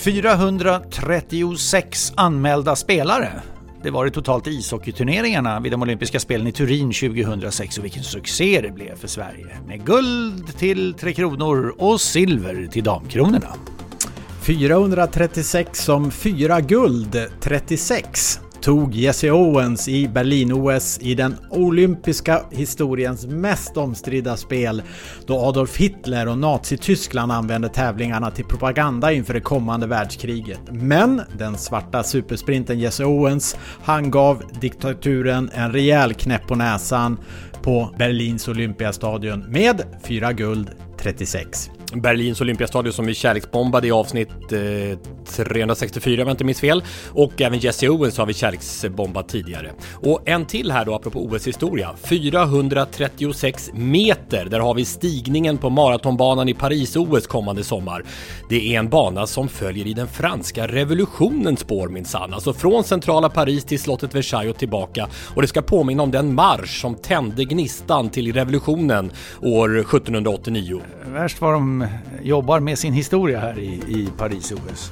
436 anmälda spelare. Det var det totalt i ishockeyturneringarna vid de olympiska spelen i Turin 2006 och vilken succé det blev för Sverige. Med guld till 3 kronor och silver till damkronorna. 436 som 4 guld, 36 tog Jesse Owens i Berlin-OS i den olympiska historiens mest omstridda spel då Adolf Hitler och Nazi-Tyskland använde tävlingarna till propaganda inför det kommande världskriget. Men den svarta supersprinten Jesse Owens, han gav diktaturen en rejäl knäpp på näsan på Berlins Olympiastadion med 4 guld, 36. Berlins Olympiastadion som vi kärleksbombade i avsnitt 364 om jag inte minns fel. Och även Jesse Owens har vi kärleksbombat tidigare. Och en till här då apropå OS-historia. 436 meter. Där har vi stigningen på maratonbanan i Paris-OS kommande sommar. Det är en bana som följer i den franska revolutionens spår minsann. Alltså från centrala Paris till slottet Versailles och tillbaka. Och det ska påminna om den marsch som tände gnistan till revolutionen år 1789. Värst var de jobbar med sin historia här i Paris-OS.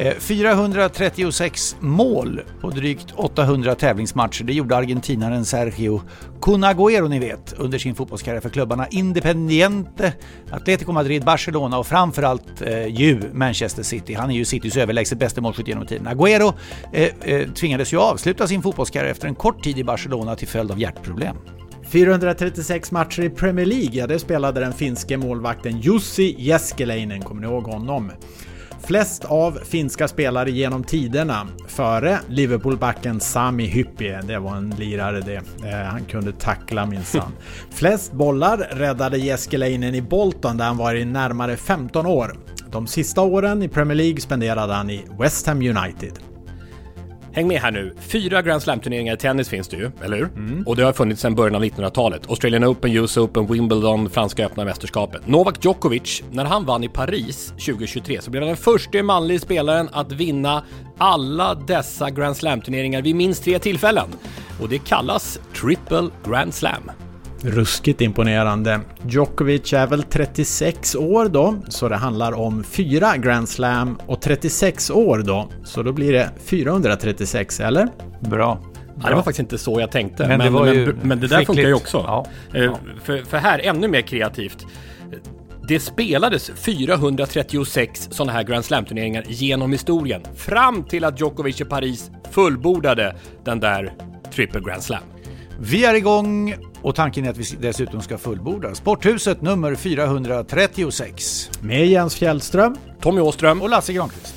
436 mål på drygt 800 tävlingsmatcher. Det gjorde argentinaren Sergio Kun Agüero, ni vet, under sin fotbollskarriär för klubbarna Independiente, Atletico Madrid, Barcelona och framförallt Manchester City. Han är ju Citys överlägset bästa målskytt genom tiden. Agüero tvingades ju avsluta sin fotbollskarriär efter en kort tid i Barcelona till följd av hjärtproblem. 436 matcher i Premier League, ja, det spelade den finske målvakten Jussi Jääskeläinen, kommer ni ihåg honom? Flest av finska spelare genom tiderna före Liverpoolbacken Sami Hyppie, det var en lirare det, han kunde tackla minsann. Flest bollar räddade Jääskeläinen i Bolton där han var i närmare 15 år. De sista åren i Premier League spenderade han i West Ham United. Häng med här nu. 4 Grand Slam-turneringar i tennis finns det ju, eller hur? Och det har funnits sedan början av 1900-talet. Australian Open, US Open, Wimbledon, franska öppna mästerskapet. Novak Djokovic, när han vann i Paris 2023 så blev han den första manliga spelaren att vinna alla dessa Grand Slam-turneringar vid minst 3 tillfällen. Och det kallas Triple Grand Slam. Ruskigt imponerande. Djokovic är väl 36 år då, så det handlar om 4 Grand Slam och 36 år då, så då blir det 436, eller? Bra. Ja, det var faktiskt inte så jag tänkte, men det där skickligt. funkar ju också. Ja. För här, ännu mer kreativt. Det spelades 436 sådana här Grand Slam-turneringar genom historien, fram till att Djokovic i Paris fullbordade den där Triple Grand Slam. Vi är igång och tanken är att vi dessutom ska fullborda Sporthuset nummer 436. Med Jens Fjällström, Tommy Åström och Lasse Granqvist.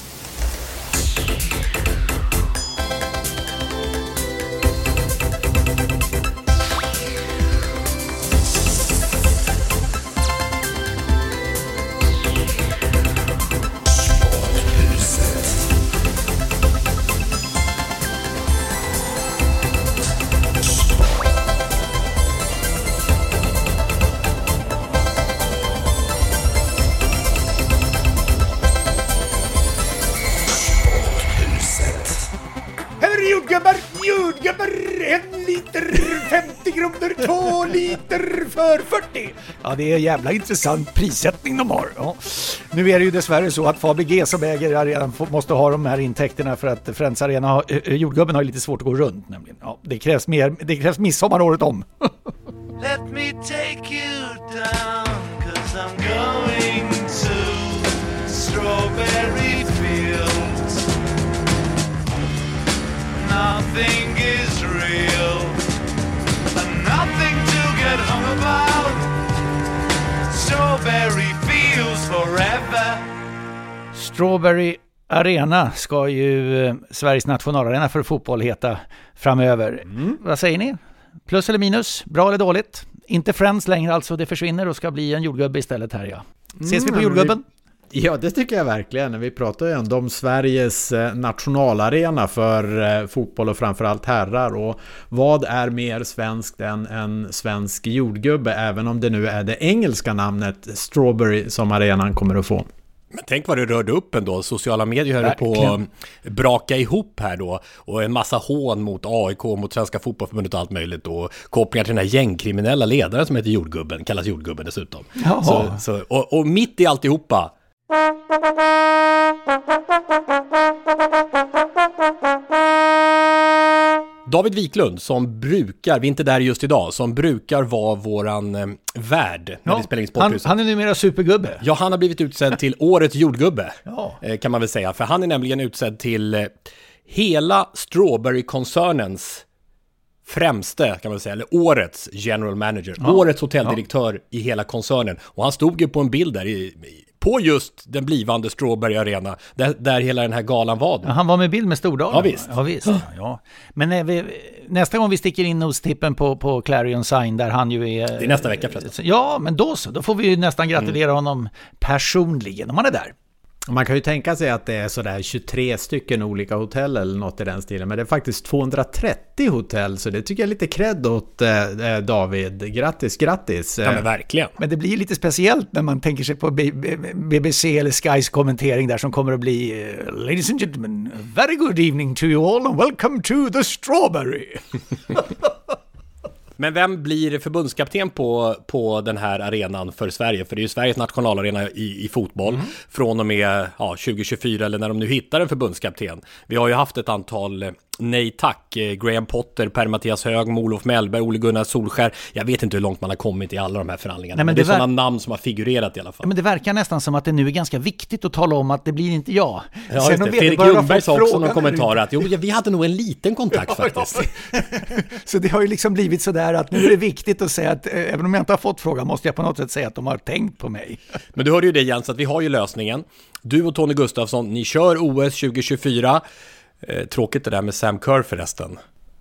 Jordgubbar, 1 liter 50 kronor, 2 liter för 40. Ja, det är jävla intressant prissättning de har. Ja. Nu är det ju dessvärre så att Fabege som äger arenan måste ha de här intäkterna för att Friends Arena, jordgubben har lite svårt att gå runt nämligen. Ja, det krävs midsommar året om. Let me take you down, 'cause I'm going to Strawberry Fields. Nothing is real, and nothing to get hung about. Strawberry Fields forever. Strawberry Arena ska ju Sveriges nationalarena för fotboll heta framöver. Vad säger ni? Plus eller minus? Bra eller dåligt? Inte Friends längre alltså, det försvinner och ska bli en jordgubbe istället här, ja. Ses vi på jordgubben? Ja, det tycker jag verkligen. Vi pratar ju ändå om Sveriges nationalarena för fotboll och framförallt herrar. Och vad är mer svenskt än en svensk jordgubbe, även om det nu är det engelska namnet Strawberry som arenan kommer att få. Men tänk vad det rörde upp ändå. Sociala medier höll på att braka ihop här då. Och en massa hån mot AIK, mot Svenska fotbollförbundet och allt möjligt. Och kopplingar till den här gängkriminella ledaren som heter Jordgubben. Kallas Jordgubben dessutom. Och mitt i alltihopa David Wiklund som brukar, vi är inte där just idag, som brukar vara våran värd när vi spelar in Sporthuset. Han är numera supergubbe. Ja, han har blivit utsedd till årets jordgubbe, kan man väl säga. För han är nämligen utsedd till hela Strawberry-koncernens främste, kan man säga, eller årets general manager, årets hotelldirektör i hela koncernen. Och han stod ju på en bild där på just den blivande Strawberry Arena, där hela den här galan var. Ja, han var med bild med Stordalen. Ja, visst. Ja. Men nästa gång vi sticker in nostippen på Clarion Sign, där han ju är... Det är nästa vecka förresten. Ja, men då får vi ju nästan gratulera honom personligen om han är där. Man kan ju tänka sig att det är sådär 23 stycken olika hotell eller något i den stilen. Men det är faktiskt 230 hotell, så det tycker jag är lite cred åt David. Grattis. Ja, men verkligen. Men det blir lite speciellt när man tänker sig på BBC eller Skys kommentering där som kommer att bli Ladies and gentlemen, very good evening to you all and welcome to the Strawberry. Men vem blir förbundskapten på den här arenan för Sverige? För det är ju Sveriges nationalarena i fotboll från och med 2024, eller när de nu hittar en förbundskapten. Vi har ju haft ett antal nej tack. Graham Potter, Per-Mattias Hög, Olof Mellberg, Ole Gunnar Solskär. Jag vet inte hur långt man har kommit i alla de här förhandlingarna. Nej, men det är sådana namn som har figurerat i alla fall. Men det verkar nästan som att det nu är ganska viktigt att tala om att det blir inte jag. Ja, sen Fredrik Ljungberg sa också någon kommentar att vi hade nog en liten kontakt faktiskt. Så det har ju liksom blivit sådär att nu är det viktigt att säga att även om jag inte har fått frågan måste jag på något sätt säga att de har tänkt på mig. Men du hörde ju det, Jens, att vi har ju lösningen. Du och Tony Gustafsson, ni kör OS 2024. Tråkigt det där med Sam Kerr förresten.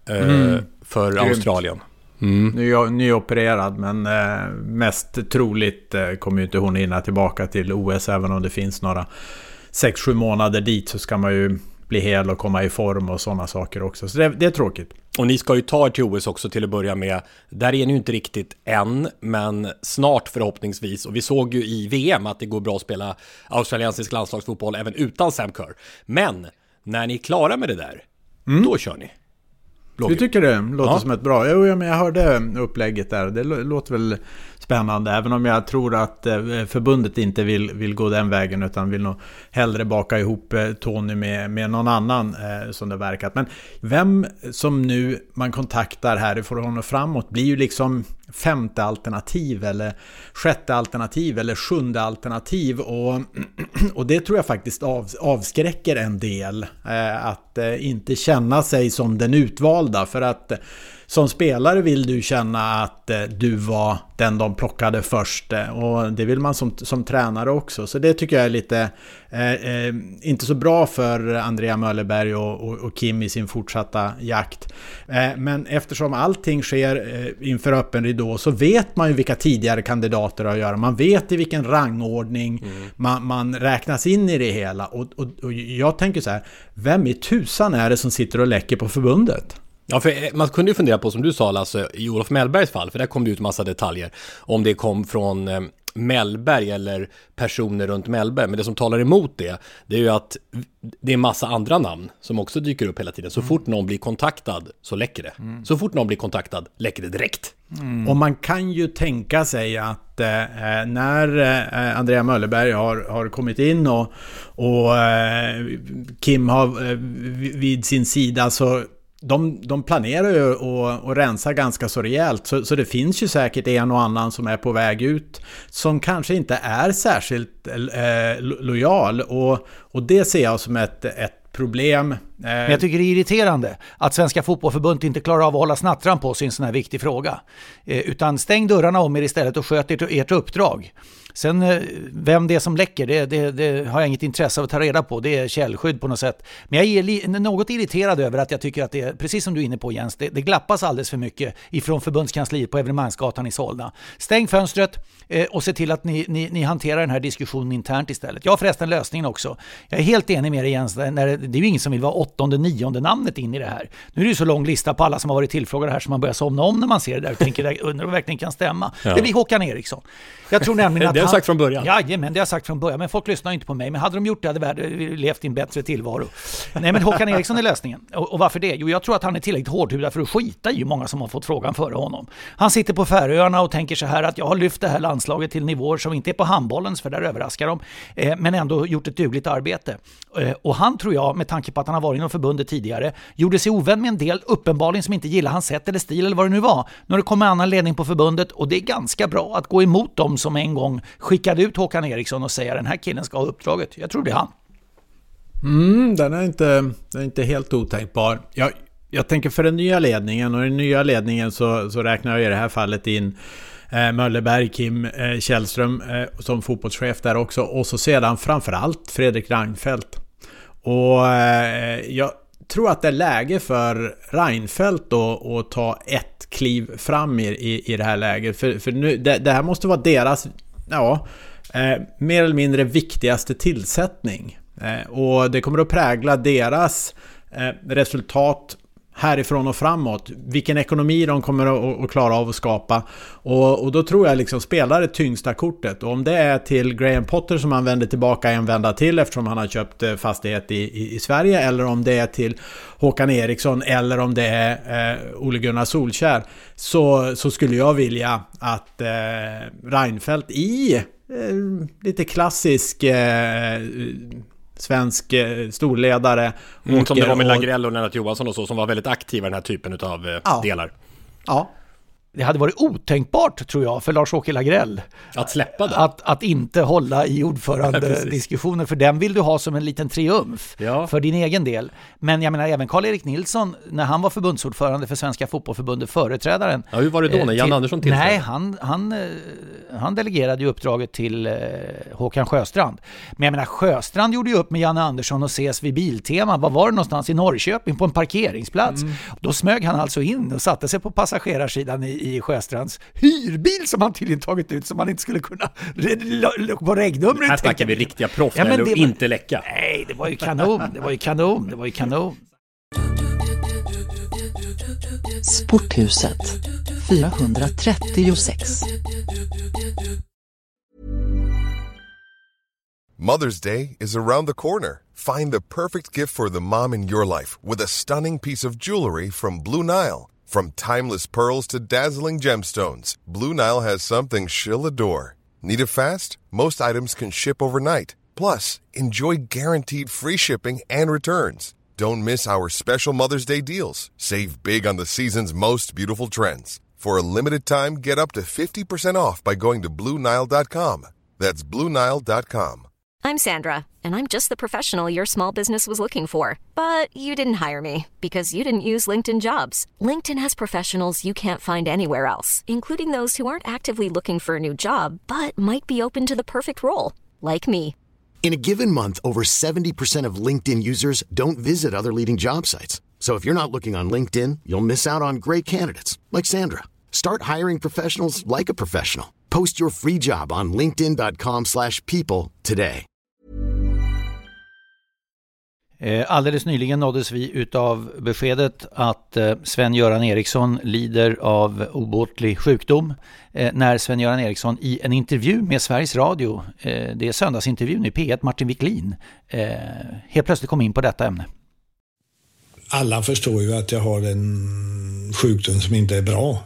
För grymt. Australien. Nyopererad, men mest troligt kommer ju inte hon hinna tillbaka till OS. Även om det finns några 6-7 månader dit, så ska man ju bli hel och komma i form och sådana saker också. Så det är tråkigt. Och ni ska ju ta er till OS också till att börja med. Där är ni ju inte riktigt än, men snart förhoppningsvis. Och vi såg ju i VM att det går bra att spela australiensisk landslagsfotboll även utan Sam Kerr. Men när ni är klara med det där, då kör ni. Du tycker det låter som ett bra... men jag hörde upplägget där. Det låter väl spännande. Även om jag tror att förbundet inte vill gå den vägen, utan vill nog hellre baka ihop Tony med någon annan som det verkat. Men vem som nu man kontaktar härifrån och framåt blir ju liksom 5:e alternativ eller 6:e alternativ eller 7:e alternativ, och det tror jag faktiskt avskräcker en del att inte känna sig som den utvalda, för att som spelare vill du känna att du var den de plockade först, och det vill man som tränare också. Så det tycker jag är lite inte så bra för Andrea Möllerberg och Kim i sin fortsatta jakt. Men eftersom allting sker inför öppen ridå, så vet man ju vilka tidigare kandidater att göra. Man vet i vilken rangordning man räknas in i det hela. Och jag tänker så här, vem i tusan är det som sitter och läcker på förbundet? Ja, för man kunde ju fundera på, som du sa Lasse, i Olof Mellbergs fall, för där kom det ut massa detaljer, om det kom från Mellberg eller personer runt Mellberg. Men det som talar emot det är ju att det är massa andra namn som också dyker upp hela tiden. Så fort någon blir kontaktad så läcker det. Så fort någon blir kontaktad läcker det direkt. Och man kan ju tänka sig att när Andrea Möllerberg har kommit in och Kim har vid sin sida, så de planerar ju att rensa ganska så rejält, så det finns ju säkert en och annan som är på väg ut som kanske inte är särskilt lojal, och det ser jag som ett problem. Men jag tycker det är irriterande att Svenska Fotbollförbundet inte klarar av att hålla snattran på sig en sån här viktig fråga, utan stäng dörrarna om er istället och sköt ert uppdrag. Sen vem det är som läcker, det har jag inget intresse av att ta reda på. Det är källskydd på något sätt. Men jag är något irriterad över att jag tycker att det är, precis som du är inne på Jens, det glappas alldeles för mycket ifrån förbundskansliet på Evenemangsgatan i Solna. Stäng fönstret och se till att ni hanterar den här diskussionen internt istället. Jag har förresten lösningen också. Jag är helt enig med dig Jens, det är ju ingen som vill vara 8:e, 9:e namnet in i det här. Nu är det ju så lång lista på alla som har varit tillfrågade här som man börjar somna om när man ser det där och tänker, undrar om det verkligen kan stämma. Ja. Det blir Håkan Eriksson. Jag tror nämligen att sagt från början. Ja, men det har jag sagt från början. Men folk lyssnar inte på mig. Men hade de gjort det hade världen levt i en bättre tillvaro. Nej, men Håkan Eriksson är lösningen. Och varför det? Jo, jag tror att han är tillräckligt hårdhudad för att skita i många som har fått frågan före honom. Han sitter på Färöarna och tänker så här att jag har lyft det här landslaget till nivåer som inte är på handbollens, för där överraskar de. Men ändå gjort ett dugligt arbete. Och han tror jag, med tanke på att han har varit inom förbundet tidigare, gjorde sig ovän med en del uppenbarligen som inte gillar hans sätt eller stil eller vad det nu var. Nu har det kommit annan ledning på förbundet och det är ganska bra att gå emot dem som en gång skickade ut Håkan Eriksson och säga den här killen ska ha uppdraget. Jag tror det är han. Den är inte helt otänkbar. Jag tänker för den nya ledningen, och i den nya ledningen så räknar jag i det här fallet in Möllerberg, Kim Källström som fotbollschef där också, och så sedan framförallt Fredrik Reinfeldt. Och jag tror att det är läge för Reinfeldt att ta ett kliv fram i det här läget, för nu, det här måste vara deras mer eller mindre viktigaste tillsättning, och det kommer att prägla deras resultat härifrån och framåt, vilken ekonomi de kommer att klara av att skapa, och då tror jag liksom spelar det tyngsta kortet, och om det är till Graham Potter som han vänder tillbaka en vända till eftersom han har köpt fastighet i Sverige, eller om det är till Håkan Eriksson, eller om det är Ole Gunnar Solskjær, så skulle jag vilja att Reinfeldt i lite klassisk svensk storledare. Som det var med Lagrell och Lennart Johansson och så, som var väldigt aktiva i den här typen av delar. Ja. Det hade varit otänkbart, tror jag, för Lars-Åke Lagrell att släppa det. Att inte hålla i ordförandediskussioner, för den vill du ha som en liten triumf för din egen del. Men jag menar, även Karl-Erik Nilsson, när han var förbundsordförande för Svenska fotbollförbundet, företrädaren. Ja, hur var det då när Jan Andersson tillträdde? Nej, han delegerade ju uppdraget till Håkan Sjöstrand. Men jag menar, Sjöstrand gjorde ju upp med Janne Andersson och ses vid Biltema. Vad var det någonstans? I Norrköping på en parkeringsplats. Då smög han alltså in och satte sig på passagerarsidan i Sjöstrands hyrbil som han tydligen tagit ut, som han inte skulle kunna på regnumret. Här snackar vi riktiga proffs, eller inte läcka. Nej, det var ju kanon. Sporthuset 436. Mother's Day is around the corner. Find the perfect gift for the mom in your life with a stunning piece of jewelry from Blue Nile. From timeless pearls to dazzling gemstones, Blue Nile has something she'll adore. Need it fast? Most items can ship overnight. Plus, enjoy guaranteed free shipping and returns. Don't miss our special Mother's Day deals. Save big on the season's most beautiful trends. For a limited time, get up to 50% off by going to BlueNile.com. That's BlueNile.com. I'm Sandra, and I'm just the professional your small business was looking for. But you didn't hire me because you didn't use LinkedIn Jobs. LinkedIn has professionals you can't find anywhere else, including those who aren't actively looking for a new job, but might be open to the perfect role, like me. In a given month, over 70% of LinkedIn users don't visit other leading job sites. So if you're not looking on LinkedIn, you'll miss out on great candidates, like Sandra. Start hiring professionals like a professional. Post your free job on linkedin.com/people today. Alldeles nyligen nåddes vi utav beskedet att Sven-Göran Eriksson lider av obotlig sjukdom, när Sven-Göran Eriksson i en intervju med Sveriges Radio, det är söndagsintervjun i P1, Martin Wiklin, helt plötsligt kom in på detta ämne. Alla förstår ju att jag har en sjukdom som inte är bra.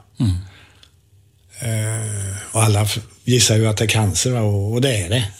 Och alla gissar ju att det är cancer, och det är det.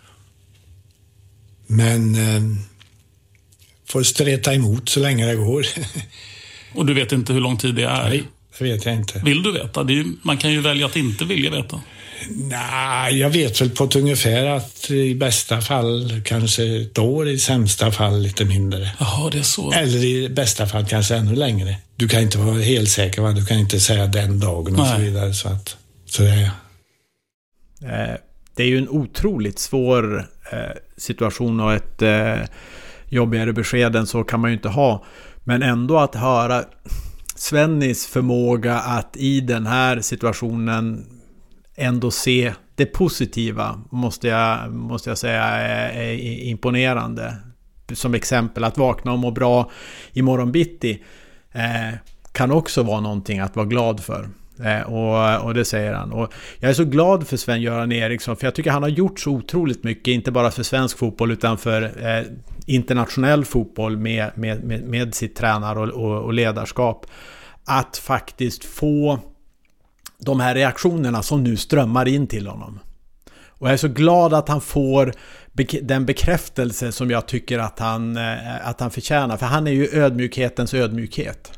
Men får streta emot så länge det går. Och du vet inte hur lång tid det är? Nej, det vet jag inte. Vill du veta? Man kan ju välja att inte vilja veta. Nej, jag vet väl på ett ungefär att i bästa fall kanske ett år, i sämsta fall lite mindre. Jaha, det är så. Eller i bästa fall kanske ännu längre. Du kan inte vara helt säker, va? Du kan inte säga den dagen och så vidare. Så det är det är ju en otroligt svår situation, och ett jobbigare besked än så kan man ju inte ha. Men ändå att höra Svennis förmåga att i den här situationen ändå se det positiva måste jag säga är imponerande. Som exempel, att vakna och må bra imorgon bitti kan också vara någonting att vara glad för. Och det säger han. Och jag är så glad för Sven-Göran Eriksson, för jag tycker han har gjort så otroligt mycket, inte bara för svensk fotboll utan för internationell fotboll med sitt tränar och ledarskap, att faktiskt få de här reaktionerna som nu strömmar in till honom. Och jag är så glad att han får den bekräftelse som jag tycker att han förtjänar, för han är ju ödmjukhetens ödmjukhet.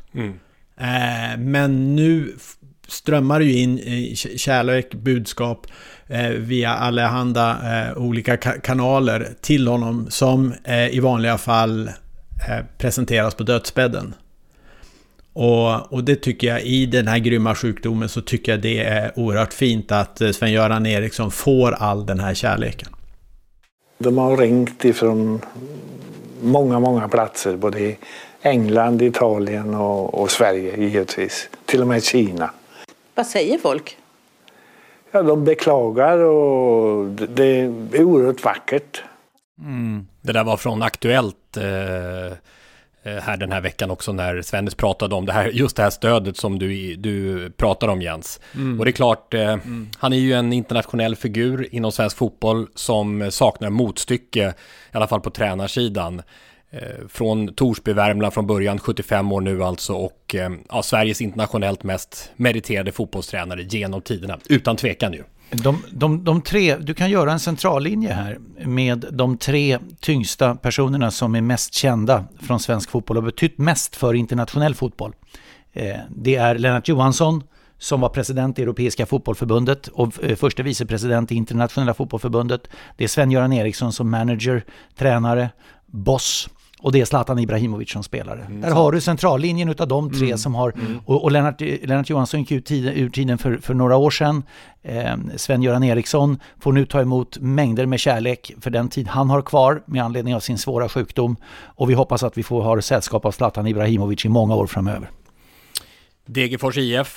Men nu strömmar ju in kärlek, budskap via allehanda olika kanaler till honom som i vanliga fall presenteras på dödsbädden. Och det tycker jag, i den här grymma sjukdomen, så tycker jag det är oerhört fint att Sven-Göran Eriksson får all den här kärleken. De har ringt ifrån många platser, både i England, Italien och Sverige givetvis. Till och med Kina. Vad säger folk? Ja, de beklagar, och det är oerhört vackert. Det där var från Aktuellt här den här veckan också, när Svennis pratade om det här, just det här stödet som du pratar om, Jens. Och det är klart, han är ju en internationell figur inom svensk fotboll som saknar motstycke, i alla fall på tränarsidan. Från Torsby, Värmland från början, 75 år nu alltså, och Sveriges internationellt mest meriterade fotbollstränare genom tiderna, utan tvekan ju. De tre, du kan göra en centrallinje här med de tre tyngsta personerna som är mest kända från svensk fotboll och betytt mest för internationell fotboll. Det är Lennart Johansson, som var president i Europeiska fotbollförbundet och första vicepresident i Internationella fotbollförbundet. Det är Sven-Göran Eriksson som manager, tränare, boss. Och det är Zlatan Ibrahimovic som spelare. Där har du centrallinjen utav de tre som har... Och Lennart Johansson gick ut ur tiden för några år sedan. Sven-Göran Eriksson får nu ta emot mängder med kärlek för den tid han har kvar med anledning av sin svåra sjukdom. Och vi hoppas att vi får ha sällskap av Zlatan Ibrahimovic i många år framöver. Degerfors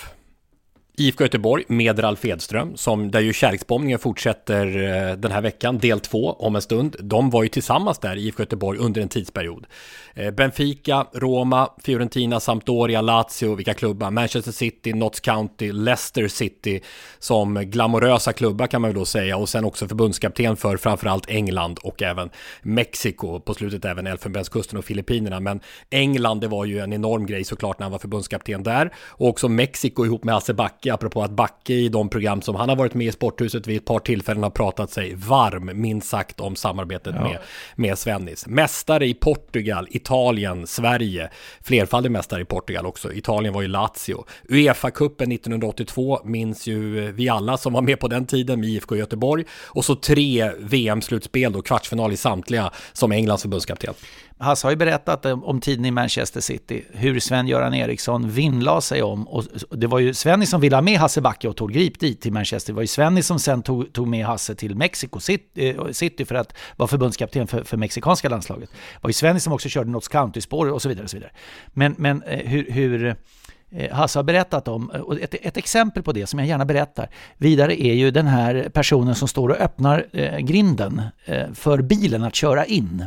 IFK Göteborg med Ralf Edström, där ju kärleksbombningen fortsätter den här veckan, del 2 om en stund. De var ju tillsammans där, IFK Göteborg, under en tidsperiod. Benfica, Roma, Fiorentina, Sampdoria, Lazio, vilka klubbar? Manchester City, Notts County, Leicester City som glamorösa klubbar kan man väl då säga, och sen också förbundskapten för framförallt England och även Mexiko, på slutet även Elfenbenskusten och Filippinerna. Men England, det var ju en enorm grej såklart när han var förbundskapten där, och också Mexiko ihop med Hasse Backe, apropå att Backe i de program som han har varit med i Sporthuset vid ett par tillfällen har pratat sig varm, minst sagt, om samarbetet med Svennis. Mästare i Portugal, Italien, Sverige, flerfaldig mästare i Portugal också. Italien var ju Lazio. UEFA-cupen 1982 minns ju vi alla som var med på den tiden med IFK Göteborg, och så 3 VM-slutspel då, kvartsfinal i samtliga, som Englands förbundskapten. Hasse har ju berättat om tiden i Manchester City, hur Sven-Göran Eriksson vinnlade sig om, och det var ju Svenny som ville ha med Hasse Backe och tog grip dit till Manchester. Det var ju Svenny som sen tog med Hasse till Mexico City för att vara förbundskapten för mexikanska landslaget. Det var ju Svenny som också körde Notts County-spår och så vidare och så vidare. Men hur Hasse har berättat om, och ett exempel på det som jag gärna berättar vidare är ju den här personen som står och öppnar grinden för bilen att köra in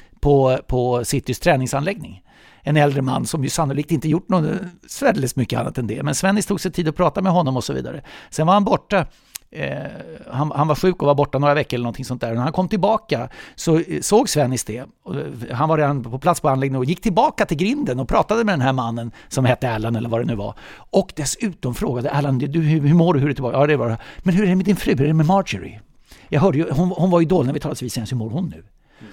på Citys träningsanläggning. En äldre man som ju sannolikt inte gjort något särdeles mycket annat än det. Men Svennis tog sig tid att prata med honom och så vidare. Sen var han borta. Han var sjuk och var borta några veckor eller någonting sånt där. Och när han kom tillbaka så såg Svennis det. Han var redan på plats på anläggningen och gick tillbaka till grinden och pratade med den här mannen som hette Allan eller vad det nu var. Och dessutom frågade Allan, hur mår du? Hur är det tillbaka? Ja, det var det. Men hur är det med din fru? Hur är det med Marjorie? Jag hörde ju, hon var ju dålig när vi talade vid senast. Hur mår hon nu?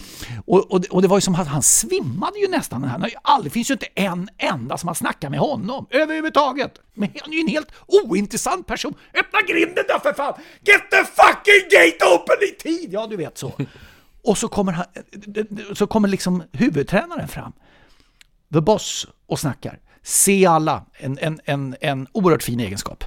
Och det var ju som att han svimmade ju nästan. Det finns ju inte en enda som har snackat med honom överhuvudtaget. Men han är ju en helt ointressant person. Öppna grinden då för fan! Get the fucking gate open i tid! Ja, du vet så. Och så kommer liksom huvudtränaren fram, the boss, och snackar. Se alla, en oerhört fin egenskap.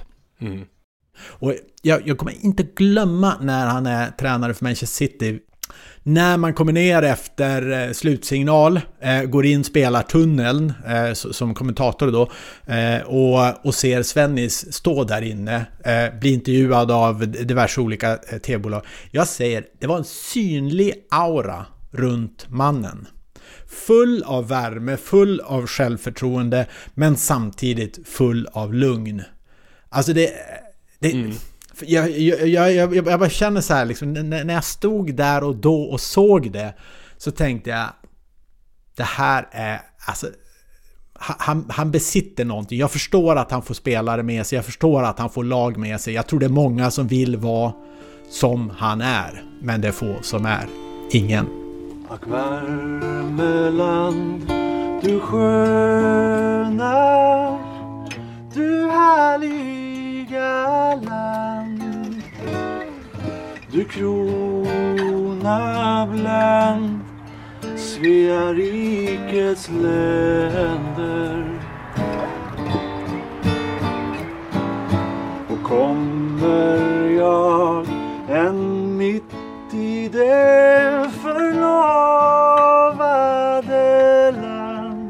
Och jag kommer inte glömma när han är tränare för Manchester City. När man kommer ner efter slutsignal, går in, spelar tunneln som kommentator då, och ser Svennis stå där inne, bli intervjuad av diverse olika tv-bolag. Jag säger, det var en synlig aura runt mannen. Full av värme, full av självförtroende, men samtidigt full av lugn. Alltså jag bara känner så här liksom, när jag stod där och då och såg det, så tänkte jag, det här är alltså, han besitter någonting. Jag förstår att han får spelare med sig, jag förstår att han får lag med sig. Jag tror det är många som vill vara som han är, men det är få som är. Ingen. Ack Värmeland, du sköna, du härliga land, du krona bland Svea rikets länder. Och kommer jag än mitt i det förlovade land,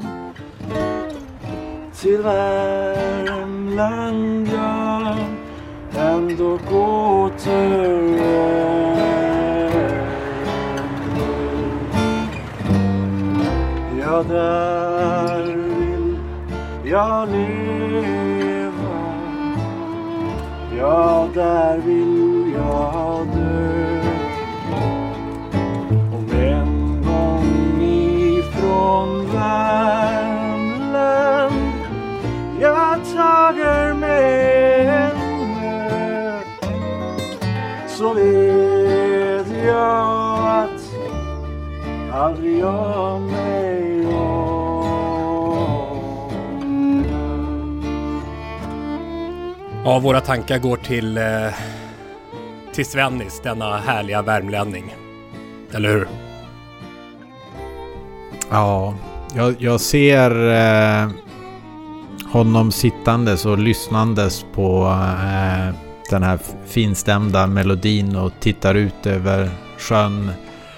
till Värmland jag ändå återvänder. Ja, där vill jag leva, ja, där vill jag dö. Om en gång ifrån Värmland jag tager med en ö, så vet jag att aldrig jag mig om. Ja, våra tankar går till Svennis, denna härliga värmlänning. Eller hur? Ja, jag ser honom sittandes och lyssnandes på den här finstämda melodin och tittar ut över sjön.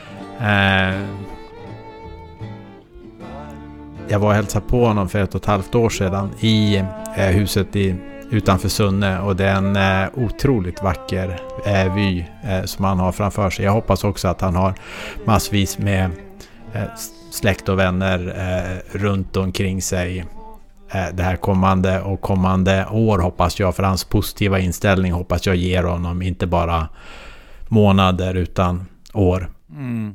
Jag var och hälsade på honom för 1,5 år sedan i huset utanför Sunne, och det är en otroligt vacker vy som han har framför sig. Jag hoppas också att han har massvis med släkt och vänner runt omkring sig det här kommande år, hoppas jag, för hans positiva inställning hoppas jag ger honom inte bara månader utan år. Mm.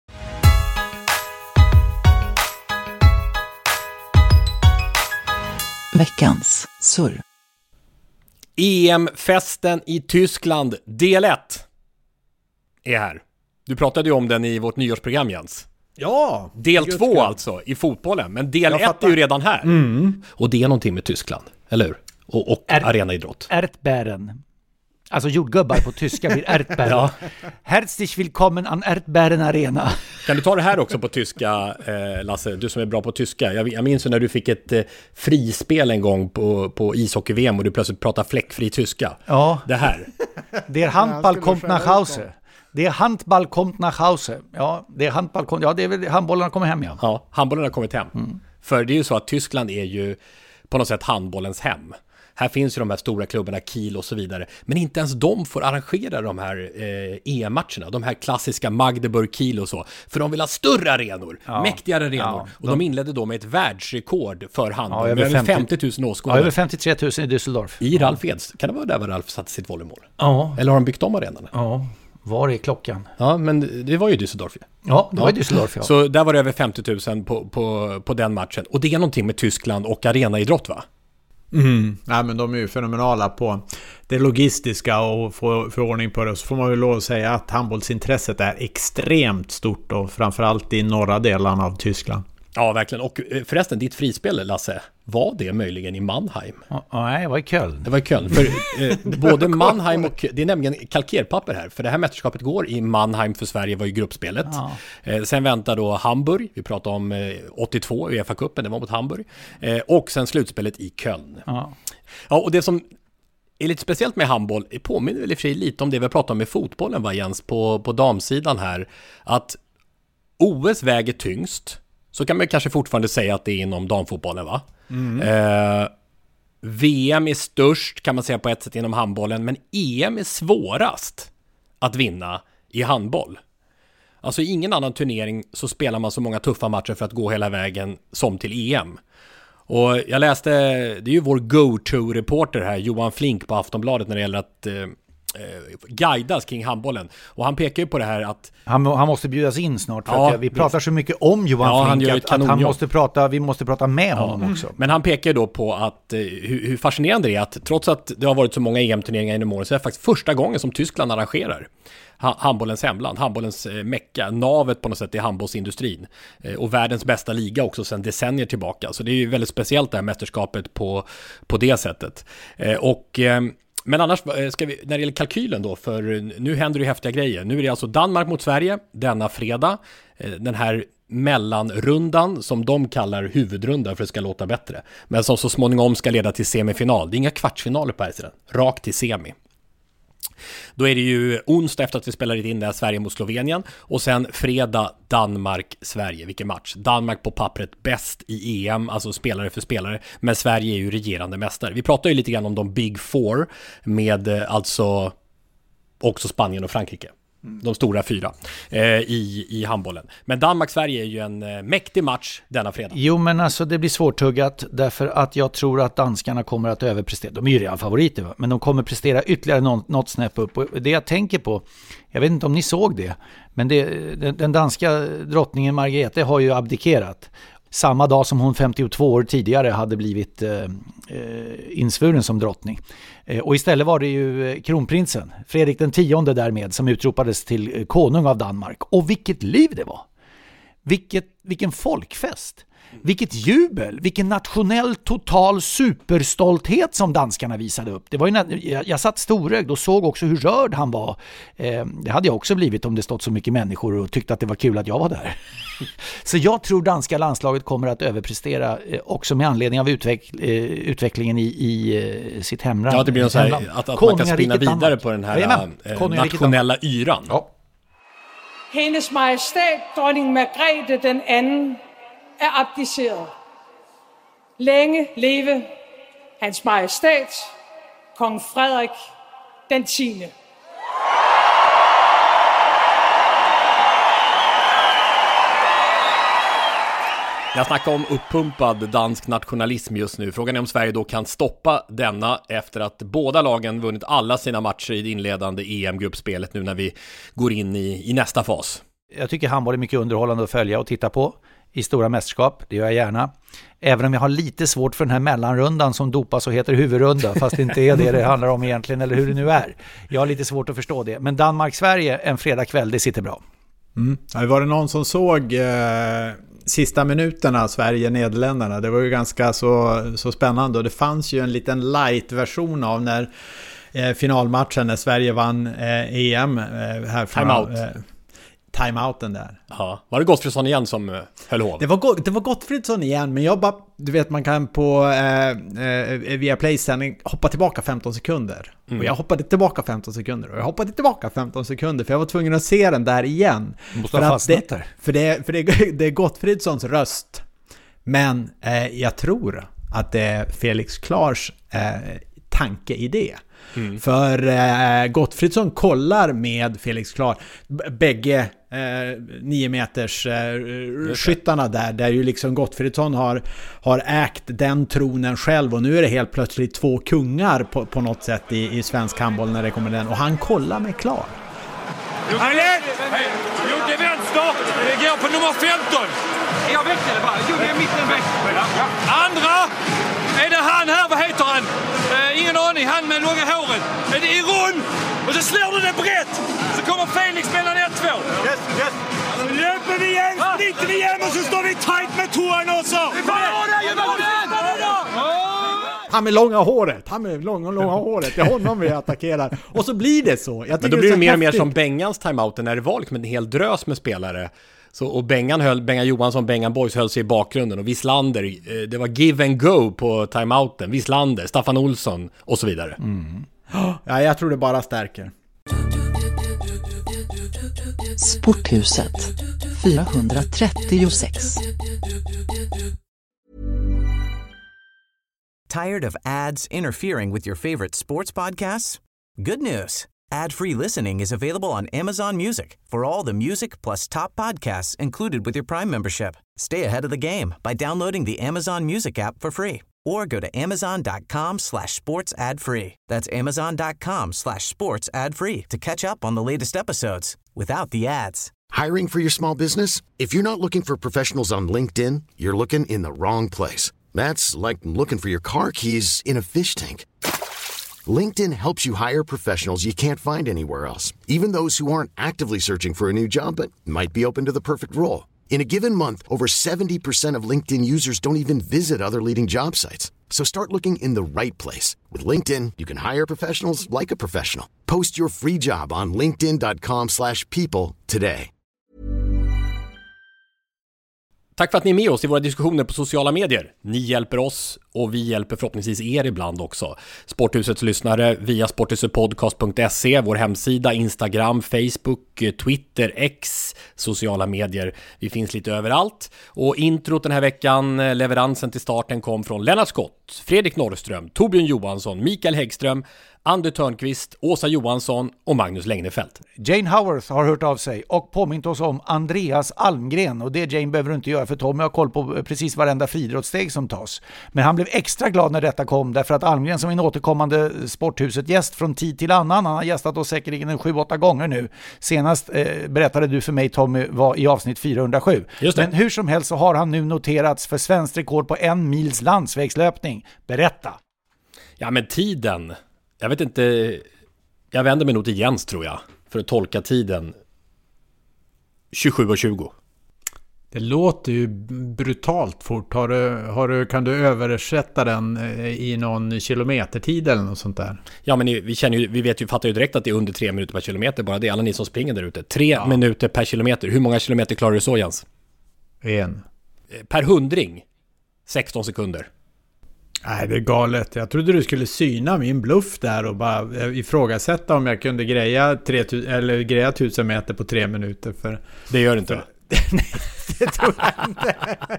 Veckans surr. EM-festen i Tyskland, del 1 är här. Du pratade ju om den i vårt nyårsprogram, Jens. Ja! Del 2 alltså, i fotbollen. Men del 1 är ju redan här. Mm. Och det är någonting med Tyskland, eller hur? Och arenaidrott. Erdbeeren. Alltså jordgubbar på tyska blir Erdbeeren. Ja. Herzlich willkommen an Erdbeeren Arena. Kan du ta det här också på tyska, Lasse? Du som är bra på tyska. Jag minns när du fick ett frispel en gång på ishockey-VM och du plötsligt pratade fläckfri tyska. Ja. Det här. Der Handball kommt nach Hause. Der Handball kommt nach Hause. Ja, der Handball kommt. Ja, det är väl handbollarna kommer hem, ja. Ja, handbollen har kommit hem. Mm. För det är ju så att Tyskland är ju på något sätt handbollens hem. Här finns ju de här stora klubbarna, Kiel och så vidare. Men inte ens de får arrangera de här EM-matcherna. De här klassiska Magdeburg, Kiel och så. För de vill ha större arenor, mäktigare arenor. Ja, och de inledde då med ett världsrekord för handboll. Med över 50 000 åskådare. Ja, över 53 000 i Düsseldorf. I Ralf Eds. Kan det vara där Ralf satte sitt volleymål? Ja. Eller har de byggt om arenorna? Ja. Var är klockan? Ja, men det var ju Düsseldorf. Ja, det var ju Düsseldorf, ja. Så där var det över 50 000 på den matchen. Och det är någonting med Tyskland och arenaidrott, va? Ja, men de är ju fenomenala på det logistiska och få ordning på det. Så får man ju lov att säga att handbollsintresset är extremt stort och framförallt i norra delarna av Tyskland. Ja, verkligen. Och förresten, ditt frispel, Lasse, var det möjligen i Mannheim? Nej, det var i Köln. Det var i Köln. För både Mannheim och... Det är nämligen kalkerpapper här. För det här mästerskapet går i Mannheim för Sverige, var ju gruppspelet. Ja. Sen väntar då Hamburg. Vi pratade om 82 i UEFA-cupen, det var mot Hamburg. Och sen slutspelet i Köln. Ja. Ja, och det som är lite speciellt med handboll påminner väl i och för sig lite om det vi pratade om med fotbollen, va, Jens, på damsidan här. Att OS väger tyngst. Så kan man kanske fortfarande säga att det är inom damfotbollen, va? VM är störst, kan man säga på ett sätt, inom handbollen. Men EM är svårast att vinna i handboll. Alltså i ingen annan turnering så spelar man så många tuffa matcher för att gå hela vägen som till EM. Och jag läste, det är ju vår go-to-reporter här, Johan Flink på Aftonbladet, när det gäller att guidas kring handbollen. Och han pekar ju på det här att han måste bjudas in snart, för att vi pratar så mycket om Johan Flink att vi måste prata med honom också. Men han pekar då på att hur fascinerande det är att trots att det har varit så många EM-turneringar inom åren, så är det faktiskt första gången som Tyskland arrangerar handbollens hemland, handbollens mecka, navet på något sätt i handbollsindustrin, och världens bästa liga också sedan decennier tillbaka. Så det är ju väldigt speciellt det här mästerskapet på det sättet. Men annars ska vi, när det gäller kalkylen då, för nu händer det ju häftiga grejer. Nu är det alltså Danmark mot Sverige denna fredag. Den här mellanrundan som de kallar huvudrundan för att det ska låta bättre. Men som så småningom ska leda till semifinal. Det är inga kvartsfinaler på här sidan. Rakt till semi. Då är det ju onsdag efter att vi spelar in där, Sverige mot Slovenien, och sen fredag Danmark-Sverige. Vilken match. Danmark på pappret bäst i EM, alltså spelare för spelare, men Sverige är ju regerande mästare. Vi pratar ju lite grann om de Big Four med alltså också Spanien och Frankrike. De stora 4 i handbollen. Men Danmark-Sverige är ju en mäktig match denna fredag. Jo, men alltså det blir svårtuggat, därför att jag tror att danskarna kommer att överprestera. De är ju redan favoriter, men de kommer prestera ytterligare något snäpp upp. Och det jag tänker på, jag vet inte om ni såg det, men den danska drottningen Margrethe har ju abdikerat. Samma dag som hon 52 år tidigare hade blivit insvuren som drottning. Och istället var det ju kronprinsen, Fredrik den 10:e därmed, som utropades till konung av Danmark. Och vilket liv det var! Vilken folkfest! Vilket jubel! Vilken nationell total superstolthet som danskarna visade upp. Det var ju jag satt storögd och såg också hur rörd han var. Det hade jag också blivit om det stått så mycket människor och tyckte att det var kul att jag var där. Så jag tror danska landslaget kommer att överprestera också med anledning av utvecklingen i sitt hemland. Ja, det blir så här att man kan spinna vidare på den här nationella yran. Ja. Hendes Majestät dronning Margrethe den anden er abdiceret. Længe leve Hans Majestät Kong Frederik den 10. Jag snackar om uppumpad dansk nationalism just nu. Frågan är om Sverige då kan stoppa denna efter att båda lagen vunnit alla sina matcher i det inledande EM-gruppspelet nu när vi går in i nästa fas. Jag tycker handboll är mycket underhållande att följa och titta på i stora mästerskap. Det gör jag gärna. Även om jag har lite svårt för den här mellanrundan som dopas och heter huvudrunda, fast det inte är det handlar om egentligen, eller hur det nu är. Jag har lite svårt att förstå det. Men Danmark-Sverige en fredagkväll, det sitter bra. Var det någon som såg sista minuterna Sverige-Nederländerna? Det var ju ganska så spännande, och det fanns ju en liten light-version av när finalmatchen när Sverige vann EM här från timeouten där. Ja, var det Gottfridsson igen som höll hov? Det var Gottfridsson igen, men jag bara, du vet, man kan på via Play-sändning hoppa tillbaka 15 sekunder. Och jag hoppade tillbaka 15 sekunder och jag hoppade tillbaka 15 sekunder för jag var tvungen att se den där igen. För det är Gottfridssons röst. Men jag tror att det är Felix Klars tanke i det. För Gottfridsson kollar med Felix Klar bägge 9 meters skyttarna där ju liksom Gottfridsson har ägt den tronen själv, och nu är det helt plötsligt 2 kungar på något sätt i svensk handboll när det kommer den, och han kollar med Klar. Jocke vänster, det går på nummer 15. Jag växlar bara, Jocke är mitten väck. Andra, är det han här, vad heter han? Ingen aning, han med långa håret. Är det Iron? Och så slår du det brett. Så kommer Felix mellan 1-2. Yes. Så löper vi igen, splitter vi igen och så står vi tight med tårna också. Han med långa håret, det är honom vi attackerar. Och så blir det så. Men då blir det mer och mer som Bengans timeouten när det var liksom en hel drös med spelare. Så, och Bengan Johansson, Bengan Boys höll sig i bakgrunden, och Wislander, det var give and go på timeouten. Wislander, Staffan Olsson och så vidare. Ja, jag tror det bara stärker. Sporthuset 436. Tired of ads interfering with your favorite sports podcasts? Good news. Ad-free listening is available on Amazon Music for all the music plus top podcasts included with your Prime membership. Stay ahead of the game by downloading the Amazon Music app for free or go to amazon.com/sports ad free. That's amazon.com/sports ad free to catch up on the latest episodes without the ads. Hiring for your small business? If you're not looking for professionals on LinkedIn, you're looking in the wrong place. That's like looking for your car keys in a fish tank. LinkedIn helps you hire professionals you can't find anywhere else, even those who aren't actively searching for a new job but might be open to the perfect role. In a given month, over 70% of LinkedIn users don't even visit other leading job sites. So start looking in the right place. With LinkedIn, you can hire professionals like a professional. Post your free job on linkedin.com/people today. Tack för att ni är med oss i våra diskussioner på sociala medier. Ni hjälper oss och vi hjälper förhoppningsvis er ibland också. Sporthusets lyssnare via sporthusepodcast.se, vår hemsida, Instagram, Facebook, Twitter, X, sociala medier. Vi finns lite överallt. Och introt den här veckan, leveransen till starten kom från Lennart Skott, Fredrik Norrström, Torbjörn Johansson, Mikael Häggström, Ander Törnqvist, Åsa Johansson och Magnus Längnerfelt. Jane Howarth har hört av sig och påmint oss om Andreas Almgren, och det Jane behöver du inte göra för Tommy har koll på precis varenda friidrottssteg som tas. Men han blev extra glad när detta kom därför att Almgren som en återkommande Sporthuset-gäst från tid till annan, han har gästat oss säkerligen 7-8 gånger nu. Senast berättade du för mig Tommy var i avsnitt 407. Men hur som helst så har han nu noterats för svenskt rekord på 1 mils landsvägslöpning. Berätta! Ja men tiden... Jag vet inte, jag vänder mig nog till Jens tror jag, för att tolka tiden. 27:20. Det låter ju brutalt fort. Kan du översätta den i någon kilometertid eller något sånt där? Ja men vi fattar ju direkt att det är under 3 minuter per kilometer, bara det, alla ni som springer där ute. 3 minuter per kilometer. Hur många kilometer klarar du så Jens? 1. Per 100, 16 sekunder. Nej, det är galet. Jag trodde du skulle syna min bluff där och bara ifrågasätta om jag kunde greja 1000 meter på 3 minuter. För det gör du inte. Nej, det tror jag inte.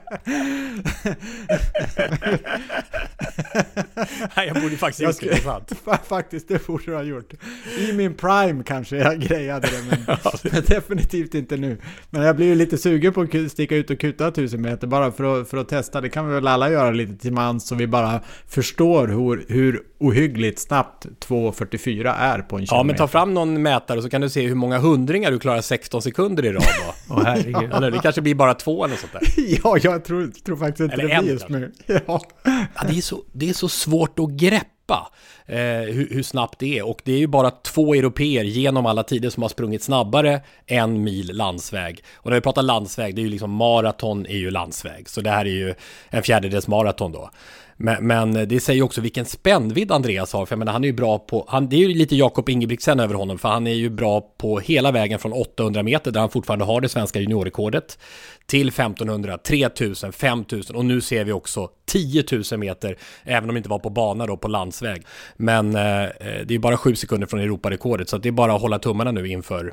Nej, jag borde faktiskt faktiskt, det borde du ha gjort. I min prime kanske jag grejade det, men definitivt inte nu. Men jag blir ju lite sugen på att sticka ut och kuta 1000 meter bara för att testa. Det kan vi väl alla göra lite till mans, så vi bara förstår hur ohyggligt snabbt 2:44 är på en kilometer. Ja, men ta fram någon mätare så kan du se hur många hundringar du klarar 16 sekunder i rad då. Eller det kanske blir bara 2 eller sånt där. Ja, jag tror faktiskt inte eller det blir just nu. Ja. Ja, det är så svårt att greppa hur snabbt det är. Och det är ju bara 2 europeer genom alla tider som har sprungit snabbare 1 mil landsväg. Och när vi pratar landsväg, det är ju liksom maraton är ju landsväg. Så det här är ju en fjärdedels maraton då. Men det säger också vilken spännvidd Andreas har. För jag menar, han är ju bra på... det är ju lite Jakob Ingebrigtsen över honom. För han är ju bra på hela vägen från 800 meter, där han fortfarande har det svenska juniorrekordet, till 1500, 3000, 5000 och nu ser vi också 10 000 meter, även om det inte var på bana då, på landsväg. Men det är bara 7 sekunder från Europarekordet, så det är bara att hålla tummarna nu inför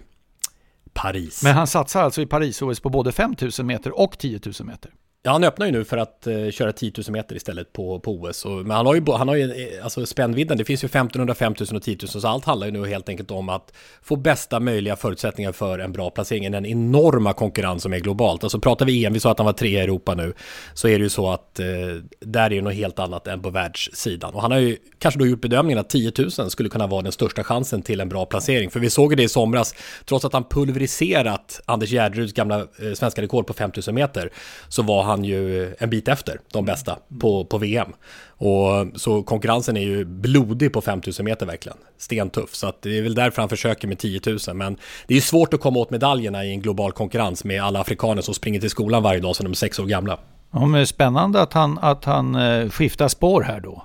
Paris. Men han satsar alltså i Paris-OS på både 5000 meter och 10 000 meter. Ja, han öppnar ju nu för att köra 10 000 meter istället på OS. Men han har ju alltså spännvidden. Det finns ju 1500, 5000 och 10 000. Så allt handlar ju nu helt enkelt om att få bästa möjliga förutsättningar för en bra placering. Den enorma konkurrens som är globalt. Alltså pratar vi EM, vi sa att han var 3 i Europa nu. Så är det ju så att där är det något helt annat än på världssidan. Och han har ju kanske då gjort bedömningen att 10 000 skulle kunna vara den största chansen till en bra placering. För vi såg det i somras. Trots att han pulveriserat Anders Gärderuds gamla svenska rekord på 5000 meter, så var han ju en bit efter de bästa på VM. Och så konkurrensen är ju blodig på 5000 meter verkligen. Stentuff. Så att det är väl därför han försöker med 10 000. Men det är ju svårt att komma åt medaljerna i en global konkurrens med alla afrikaner som springer till skolan varje dag sedan de är 6 år gamla. Ja, men det är spännande att han skiftar spår här då.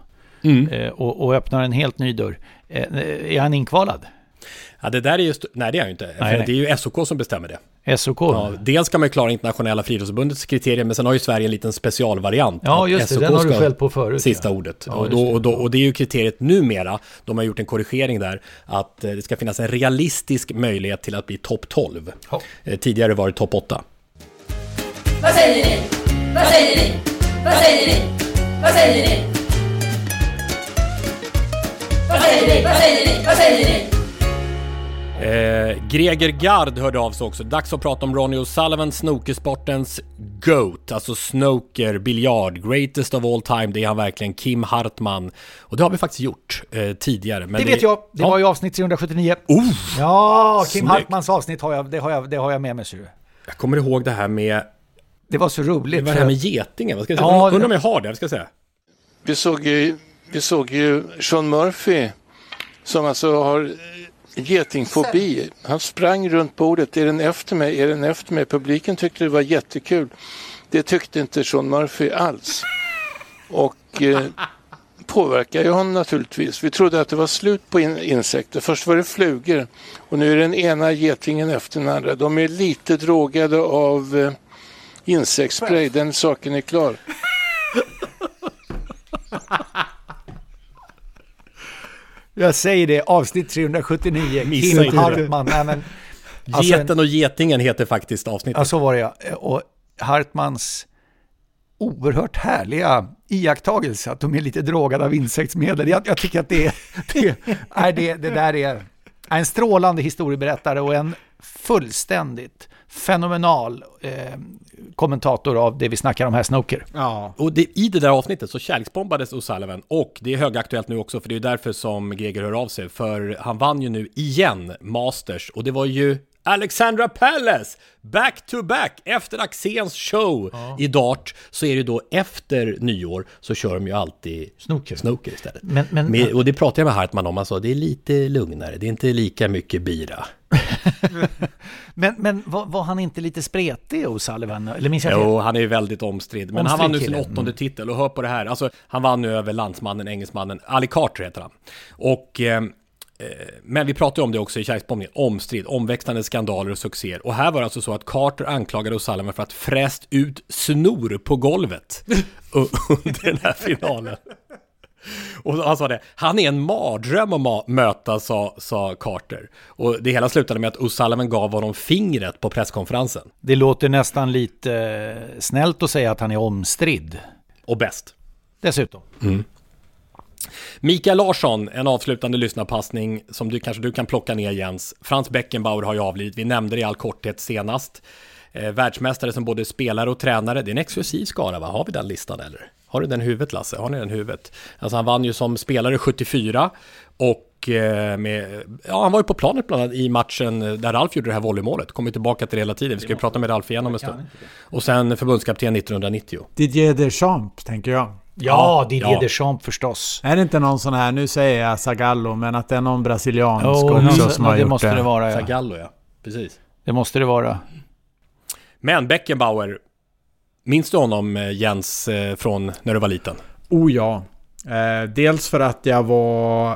Och öppnar en helt ny dörr. Är han inkvalad? Ja, det där är ju... Nej, det är han ju inte. Nej. Det är ju SOK som bestämmer det. SOK? Ja, dels ska man ju klara internationella friidrottsförbundets kriterier, men sen har ju Sverige en liten specialvariant. Ja, just det. Den har du själv på förut. Sista ordet. Ja, och det är ju kriteriet numera. De har gjort en korrigering där. Att det ska finnas en realistisk möjlighet till att bli topp 12. Ja. Tidigare var det topp 8. Vad säger ni? Vad säger ni? Vad säger ni? Vad säger ni? Vad säger ni? Vad säger ni? Vad säger ni? Greger Gard hörde av sig också. Dags att prata om Ronnie O'Sullivan, snookersportens GOAT, alltså snooker, biljard, greatest of all time. Det är han verkligen, Kim Hartman. Och det har vi faktiskt gjort tidigare. Men det vet jag, det var ju avsnitt 379. Ja, Kim Hartmans avsnitt det har jag med mig. Jag kommer ihåg det här med... Det var så roligt. Det var det här med getingen, vad ska jag säga? Undrar om jag har det, vad ska jag säga? Vi såg ju Sean Murphy som alltså har getingfobi. Han sprang runt bordet. Är den efter mig? Publiken tyckte det var jättekul. Det tyckte inte Sean Murphy alls. Och påverkar ju honom naturligtvis. Vi trodde att det var slut på insekter. Först var det flugor. Och nu är den ena getingen efter den andra. De är lite drogade av insektsspray. Den saken är klar. Jag säger det, avsnitt 379. Kim Hartman. Geten och getingen heter faktiskt avsnittet. Ja, så var det, ja. Och Hartmans oerhört härliga iakttagelse att de är lite drogade av insektsmedel. Jag tycker att det där är en strålande historieberättare och en fullständigt fenomenal kommentator av det vi snackar om här, snooker. Ja. Och i det där avsnittet så kärleksbombades O'Sullivan, och det är högaktuellt nu också, för det är därför som Greger hör av sig, för han vann ju nu igen Masters, och det var ju Alexandra Palace back to back efter Axéns show i dart, så är det då efter nyår så kör de ju alltid snooker istället. Och det pratar jag med Hartman om, alltså det är lite lugnare, det är inte lika mycket bira. Men var han inte lite spretig, O'Sullivan? Eller minns jag jo, han är ju väldigt omstridd. Men han vann nu sin 8:e titel, och hör på det här. Alltså, han vann nu över landsmannen, engelsmannen Ali Carter heter han. Och men vi pratade om det också i kärleksbombningen, omstridd, omväxlande skandaler och succéer. Och här var det alltså så att Carter anklagade O'Sullivan för att fräst ut snor på golvet under den här finalen. Och han sa det, han är en mardröm att möta, sa Carter. Och det hela slutade med att O'Sullivan gav honom fingret på presskonferensen. Det låter nästan lite snällt att säga att han är omstridd. Och bäst. Dessutom. Mikael Larsson, en avslutande lyssnarpassning som du kan plocka ner, Jens. Franz Beckenbauer har ju avlidit, vi nämnde det i all korthet senast. Världsmästare som både spelare och tränare. Det är en exklusiv skara, va? Har vi den listan eller? Har du den huvudet, Lasse? Har ni den huvudet? Alltså han vann ju som spelare 74 och han var ju på planet bland annat i matchen där Ralf gjorde det här volleymålet. Kommer tillbaka till det hela tiden. Vi ska ju prata med Ralf igen om en stund. Och sen förbundskapten 1990. Didier Deschamps, tänker jag. Ja, Didier Deschamps förstås. Är det inte någon sån här, nu säger jag Zagallo, men att det är någon brasiliansk också som har gjort det? Det måste det vara, ja. Zagallo, ja. Precis. Det måste det vara. Men Beckenbauer, minns du honom, Jens, från när du var liten? Oh ja. Dels för att jag var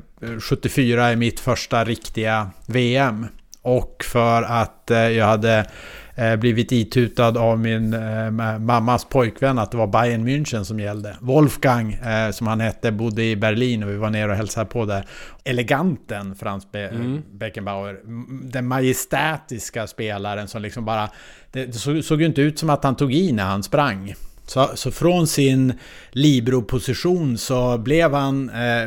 74 i mitt första riktiga VM. Och för att jag hade blivit itutad av min mammas pojkvän att det var Bayern München som gällde. Wolfgang, som han hette, bodde i Berlin och vi var nere och hälsade på där. Eleganten Franz Beckenbauer. Den majestätiska spelaren som liksom bara... Det såg ju inte ut som att han tog i när han sprang. Så från sin libero-position så blev han,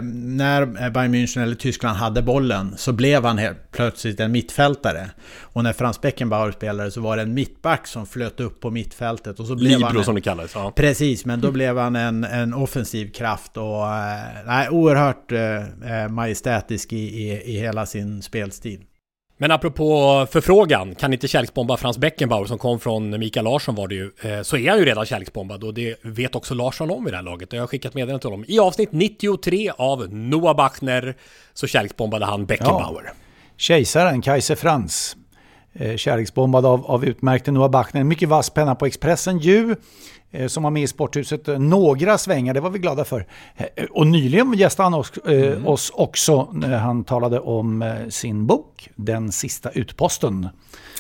när Bayern München eller Tyskland hade bollen, så blev han helt plötsligt en mittfältare. Och när Franz Beckenbauer spelade så var det en mittback som flöt upp på mittfältet. Och så blev libero han som det kallades. Ja. Precis, men då blev han en offensiv kraft och oerhört majestätisk i hela sin spelstil. Men apropå förfrågan, kan inte kärleksbomba Franz Beckenbauer som kom från Mikael Larsson var det ju, så är han ju redan kärleksbombad och det vet också Larsson om i det här laget. Jag har skickat meddelande till honom. I avsnitt 93 av Noah Bachner så kärleksbombade han Beckenbauer. Ja. Kejsaren, Kaiser Franz, kärleksbombad av utmärkte Noah Bachner. Mycket vass penna på Expressen ju, som var med i Sporthuset några svängar, det var vi glada för. Och nyligen gästade han oss också när han talade om sin bok Den sista utposten.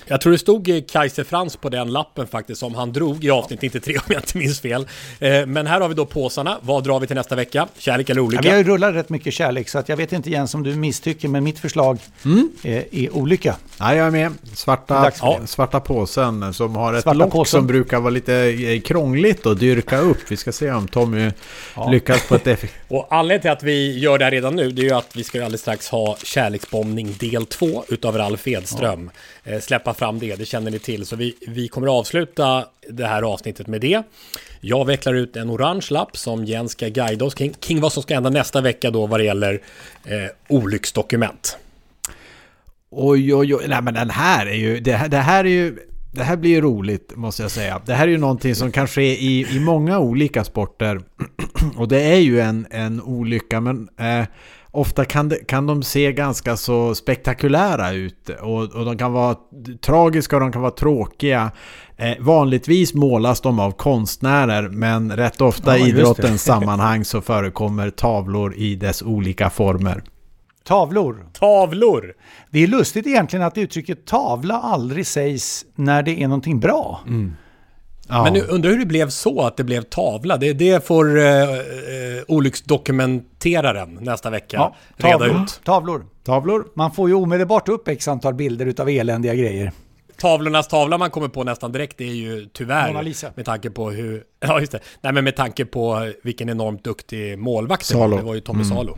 Jag tror det stod Kaiser Frans på den lappen faktiskt, som han drog i avsnitt 93 om jag inte minns fel. Men här har vi då påsarna. Vad drar vi till nästa vecka? Kärlek eller olycka? Ja, vi har ju rullat rätt mycket kärlek, så att jag vet inte igen om du misstycker, men mitt förslag är olycka. Ja, jag är med. Svarta påsen som har ett lock som brukar vara lite krångligt att dyrka upp. Vi ska se om Tommy lyckas på ett effektivt. Och anledningen till att vi gör det här redan nu, det är ju att vi ska ju alldeles strax ha kärleksbombning del 2 utav Ralf Edström. Släppa fram det känner ni till. Så vi kommer att avsluta det här avsnittet med det. Jag vecklar ut en orange lapp som Jens ska guida oss kring vad som ska hända nästa vecka då vad det gäller olycksdokument. Oj, nej men den här är ju, det här blir ju roligt, måste jag säga. Det här är ju någonting som kan ske i många olika sporter. Och det är ju en olycka, men ofta kan de se ganska så spektakulära ut. Och de kan vara tragiska och de kan vara tråkiga. Vanligtvis målas de av konstnärer, men rätt ofta i idrottens sammanhang så förekommer tavlor i dess olika former. Tavlor. Det är lustigt egentligen att uttrycket tavla aldrig sägs när det är någonting bra. Ja. Men nu undrar hur det blev så att det blev tavla. Det får olycksdokumenteraren nästa vecka reda ut. Tavlor. Man får ju omedelbart upp x antal bilder utav eländiga grejer. Tavlornas tavla man kommer på nästan direkt, det är ju tyvärr med tanke på hur... Ja, just det. Nej, men med tanke på vilken enormt duktig målvakt det var ju Tommy Salo.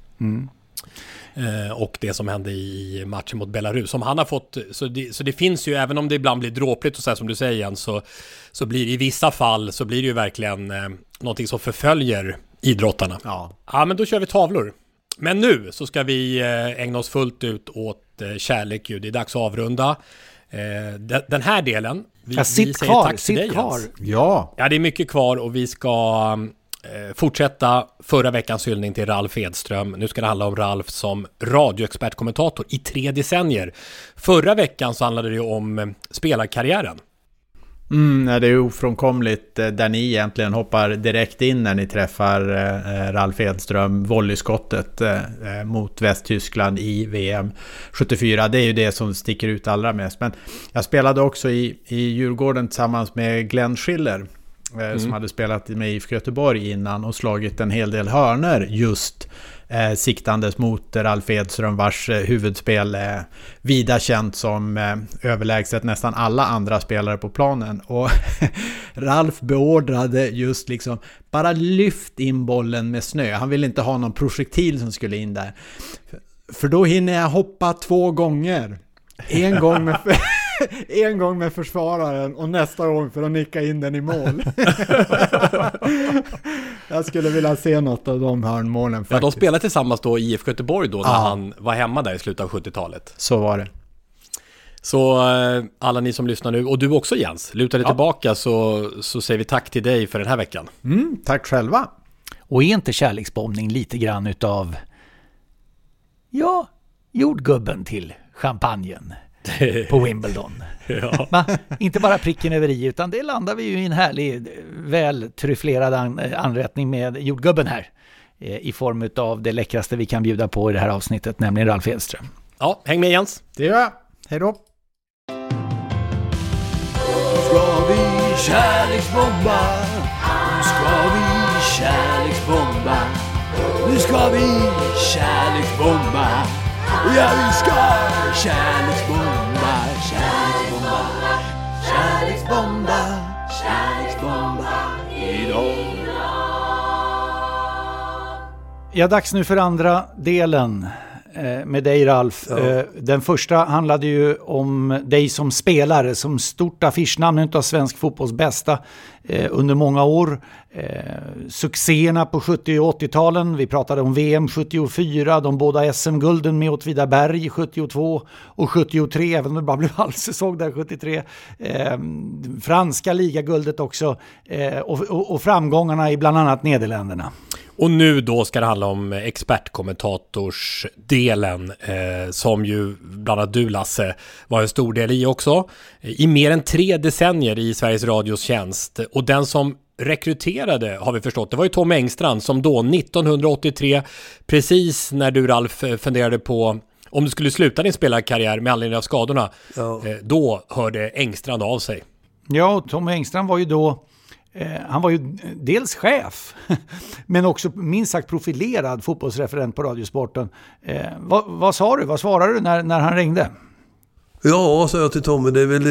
Och det som hände i matchen mot Belarus som han har fått, så det finns ju, även om det ibland blir dråpligt och så här, som du säger igen, så blir det i vissa fall så blir det ju verkligen någonting som förföljer idrottarna. Ja, men då kör vi tavlor. Men nu så ska vi ägna oss fullt ut åt kärlek. Det är dags att avrunda den här delen. Vi säger tack till dig, Jens. Ja, det är mycket kvar och vi ska fortsätta förra veckans hyllning till Ralf Edström. Nu ska det handla om Ralf som radioexpertkommentator i 3 decennier. Förra veckan så handlade det om spelarkarriären. Det är ofrånkomligt där ni egentligen hoppar direkt in när ni träffar Ralf Edström, volleyskottet mot Västtyskland i VM 74. Det är ju det som sticker ut allra mest. Men jag spelade också i Djurgården tillsammans med Glenn Schiller som hade spelat med IFK Göteborg innan och slagit en hel del hörner just siktandes mot Ralf Edström, vars huvudspel är vida känt som överlägset nästan alla andra spelare på planen. Och Ralf beordrade just liksom bara lyft in bollen med snö. Han ville inte ha någon projektil som skulle in där. För då hinner jag hoppa 2 gånger. En gång med försvararen och nästa gång för att nicka in den i mål. Jag skulle vilja se något av de hörnmålen faktiskt. Ja, de spelade tillsammans då i IFK Göteborg då när han var hemma där i slutet av 70-talet. Så var det. Så alla ni som lyssnar nu, och du också Jens, lutar dig tillbaka så säger vi tack till dig för den här veckan. Tack själva. Och är inte kärleksbombning lite grann utav jordgubben till champagnen på Wimbledon? Inte bara pricken över i, utan det landar vi ju i en härlig, väl tryfflerad anrättning med jordgubben här i form av det läckraste vi kan bjuda på i det här avsnittet, nämligen Ralf Edström. Ja, häng med Jens. Det gör jag. Hej då. Ska vi kärleksbomba? Nu ska vi kärleksbomba. Nu ska vi kärleksbomba. Ja, vi ska kärleksbomba. Kärleksbomba. Kärleksbomba. Kärleksbomba idag. Ja, dags nu för andra delen med dig Ralf. Den första handlade ju om dig som spelare, som stort affischnamn utav svensk fotbolls bästa under många år. Succéerna på 70- och 80-talen. Vi pratade om VM 74, de båda SM-gulden med Åtvidaberg 72 och 73, även om det bara blev halvsäsong där 73. Franska ligaguldet också och framgångarna i bland annat Nederländerna. Och nu då ska det handla om expertkommentatorsdelen som ju bland annat du Lasse var en stor del i också. I mer än 3 decennier i Sveriges Radios tjänst. Och den som rekryterade, har vi förstått, det var ju Tom Engstrand som då 1983, precis när du Ralf funderade på Om du skulle sluta din spelarkarriär med anledning av skadorna, då hörde Engstrand av sig. Ja, Tommy Engstrand var ju då, han var ju dels chef, men också minst sagt profilerad fotbollsreferent på Radiosporten. Vad sa du? Vad svarade du när han ringde? Ja, sa jag till Tommy, det är väl,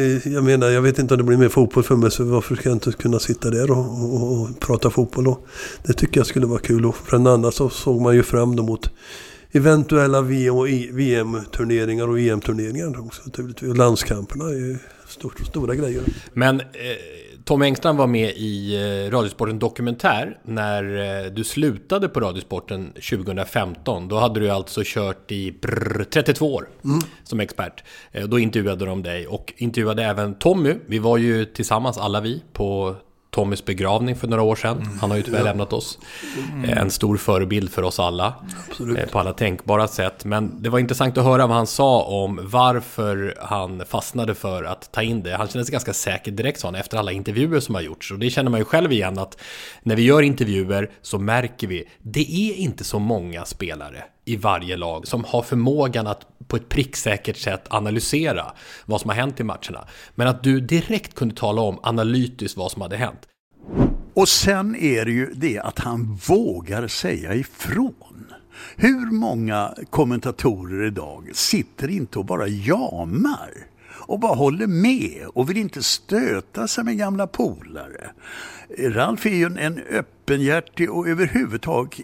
jag vet inte om det blir mer fotboll för mig, så varför ska jag inte kunna sitta där och prata fotboll? Och det tycker jag skulle vara kul. Och för en annan så såg man ju fram då mot eventuella VM-turneringar och EM-turneringar också. Landskamperna är ju stora grejer. Men Tom Engstrand var med i Radiosporten Dokumentär när du slutade på Radiosporten 2015. Då hade du alltså kört i 32 år som expert. Då intervjuade de dig och intervjuade även Tommy. Vi var ju tillsammans alla vi på Tommys begravning för några år sedan. Han har ju tyvärr lämnat oss. En stor förebild för oss alla. På alla tänkbara sätt. Men det var intressant att höra vad han sa om varför han fastnade för att ta in det. Han kände sig ganska säker direkt, sa han, efter alla intervjuer som har gjorts. Och det känner man ju själv igen, att när vi gör intervjuer så märker vi, det är inte så många spelare i varje lag som har förmågan att på ett pricksäkert sätt analysera vad som har hänt i matcherna. Men att du direkt kunde tala om analytiskt vad som hade hänt. Och sen är det ju det att han vågar säga ifrån. Hur många kommentatorer idag sitter inte och bara jamar och bara håller med och vill inte stöta sig med gamla polare. Ralf är ju en öppenhjärtig och överhuvudtaget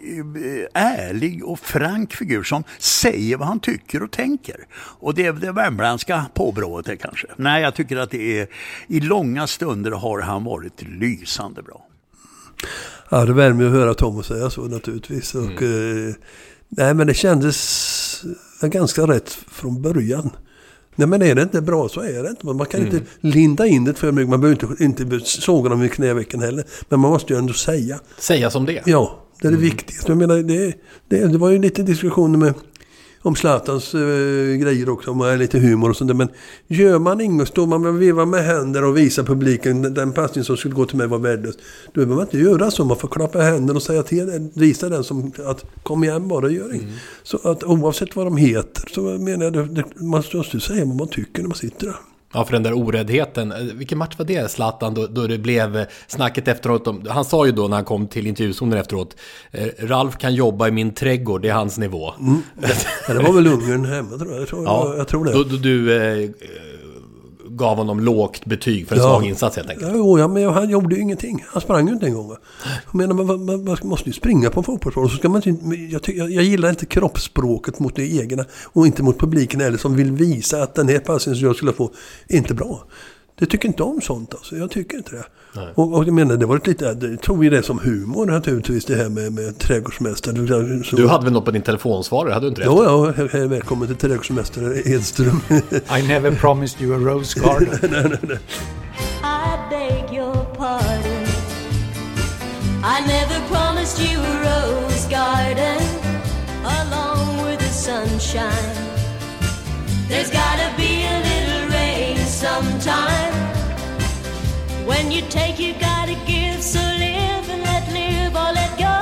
ärlig och frank figur som säger vad han tycker och tänker. Och det är det värmländska påbrået är kanske. Nej, jag tycker att det är, i långa stunder har han varit lysande bra. Ja, det värmer att höra Tom säga så naturligtvis. Och, nej, men det kändes ganska rätt från början. Nej, men är det inte bra så är det inte. Man kan inte linda in det för mycket. Man behöver inte såga dem i knävecken heller. Men man måste ju ändå säga. Säga som det? Ja, det är det viktigaste. Jag menar, det var ju lite diskussioner om Zlatans grejer också. Om lite humor och sånt där. Men gör man inget, står man och vevar med händer och visar publiken den passning som skulle gå till mig var värdelös. Då behöver man inte göra så. Man får klappa händer och säga till den, visa den som att kom igen bara, gör inget. Så att oavsett vad de heter så menar jag, man måste säga vad man tycker när man sitter där. Ja, för den där oräddheten. Vilken match var det, Zlatan, då det blev snacket efteråt? Han sa ju då när han kom till intervjuzonen efteråt, Ralf kan jobba i min trädgård, det är hans nivå. Ja, det var väl Ungern hemma, tror jag. Jag tror det. Då du gav honom lågt betyg för en svag insats helt enkelt. Ja, men han gjorde ju ingenting. Han sprang ju inte en gång. Jag menar, man måste ju springa på fotbollsspår. Så ska man inte, jag gillar inte kroppsspråket mot det egna och inte mot publiken eller som vill visa att den här passningen som jag skulle få är inte bra. Det tycker inte om sånt alltså. Jag tycker inte det. Och jag menar, det var lite, jag tror vi det som humor naturligtvis, det här med trädgårdsmästare. Du hade väl något på din telefonsvarare, hade du inte det? Ja, välkommen till trädgårdsmästare Edström. I never promised you a rose garden. nej. I beg your pardon. I never promised you a rose garden along with the sunshine. There's gotta be a little rain sometime. When you take, you gotta give. So live and let live or let go.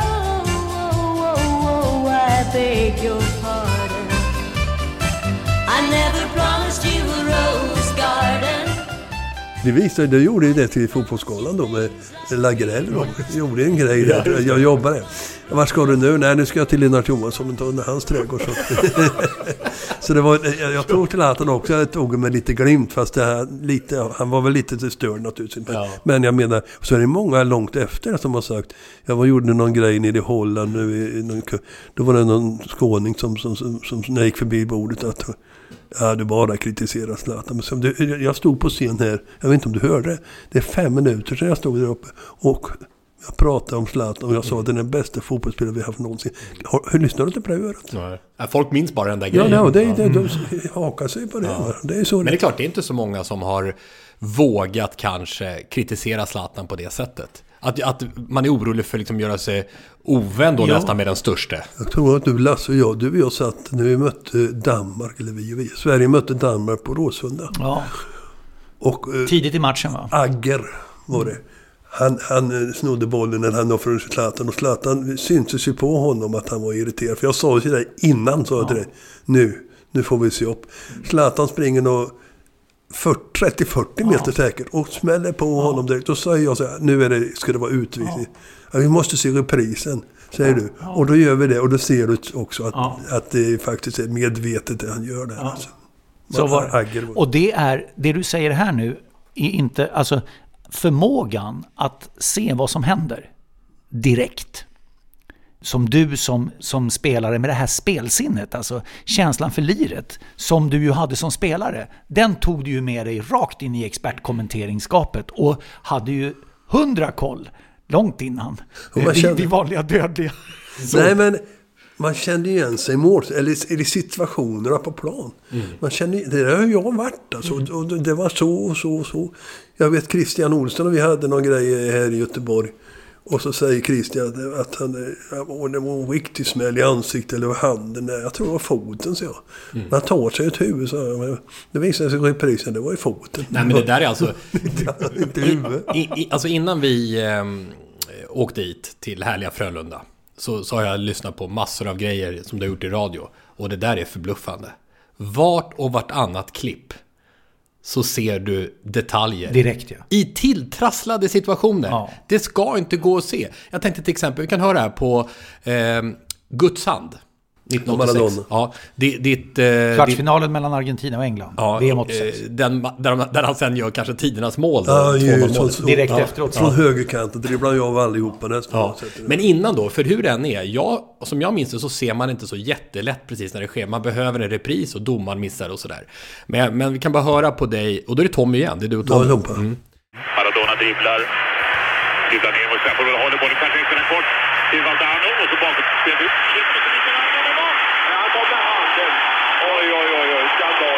I beg your pardon. I never promised you a rose garden. Det gjorde ju det till fotbollsskolan då med Lagerell. Jag gjorde en grej där. Jag jobbade. Var ska du nu? Nej, nu ska jag till Lennart Johansson och ta under hans trädgård. Så det var, jag tog till att han också, jag tog med lite glimt, fast det här, han var väl lite störd naturligtvis. Ja. Men jag menar, så är det många långt efter som har sagt, jag gjorde någon grej nere i Holland nu, då var det någon skåning som när jag gick förbi bordet att du bara kritiserar Zlatan. Men jag stod på scen här, jag vet inte om du hörde, det är 5 minuter sedan jag stod där uppe och jag pratade om Zlatan och jag sa att den är den bästa fotbollsspelare vi har haft någonsin. Hur lyssnar du inte på det örat? Nej. Folk minns bara den där grejen. Ja, de hakar sig på det. Ja. Det är så. Men det är klart, det är inte så många som har vågat kanske kritisera Zlatan på det sättet. Att man är orolig för liksom göra sig ovän då nästan med den största. Jag tror att Lasse och jag satt när vi mötte Danmark, eller Sverige mötte Danmark på Råsunda. Ja. Och, tidigt i matchen, va? Agger var det. Han snodde bollen när han var från Zlatan, och Zlatan syntes ju på honom att han var irriterad. För jag sa till dig innan, sa jag till dig, nu får vi se upp. Zlatan springer och 30-40 meter säkert och smäller på honom direkt. Då säger jag så här, nu ska det vara utvisning. Ja, vi måste se reprisen, säger du. Och då gör vi det, och då ser du också att det faktiskt är medvetet det han gör där. Alltså. Och det du säger här nu är inte, alltså förmågan att se vad som händer direkt. Som du som spelare med det här spelsinnet, alltså känslan för liret som du ju hade som spelare, den tog du ju med dig rakt in i expertkommenteringsskapet och hade ju 100 koll långt innan de vanliga dödliga. Nej, men man kände igen sig eller i situationerna på plan. Man kände, det har jag varit alltså, och det var så. Jag vet Christian Olsson, och vi hade någon grej här i Göteborg. Och så säger Christian att det var en riktig smäll i ansiktet eller handen. Jag tror det var foten, så jag. Man tar sig ett huvud, så det visade sig i reprisen, det var i foten. Nej, men det där är alltså... inte huvud. Alltså innan vi åkte dit till härliga Frölunda så har jag lyssnat på massor av grejer som du har gjort i radio. Och det där är förbluffande. Vart och vartannat klipp så ser du detaljer. Direkt, ja. I tilltrasslade situationer. Ja. Det ska inte gå att se. Jag tänkte till exempel, vi kan höra här på Guds hand. 1986. Ja, kvartsfinalen mellan Argentina och England. Ja, där han sen gör kanske tidernas mål. Direkt efteråt. Från högerkanten dribblar jag av allihopa nästan. Ja. Men innan då, för hur den är, som jag minns det, så ser man inte så jättelätt precis när det sker. Man behöver en repris och domaren missar och sådär. Men vi kan bara höra på dig, och då är det Tommy igen. Det är du och Tommy. Maradona dribblar ner och sen får vi hålla bollen kanske extra kort till Valdano och så bakåt spelar ut. Han tar med handen. Oj, skandal.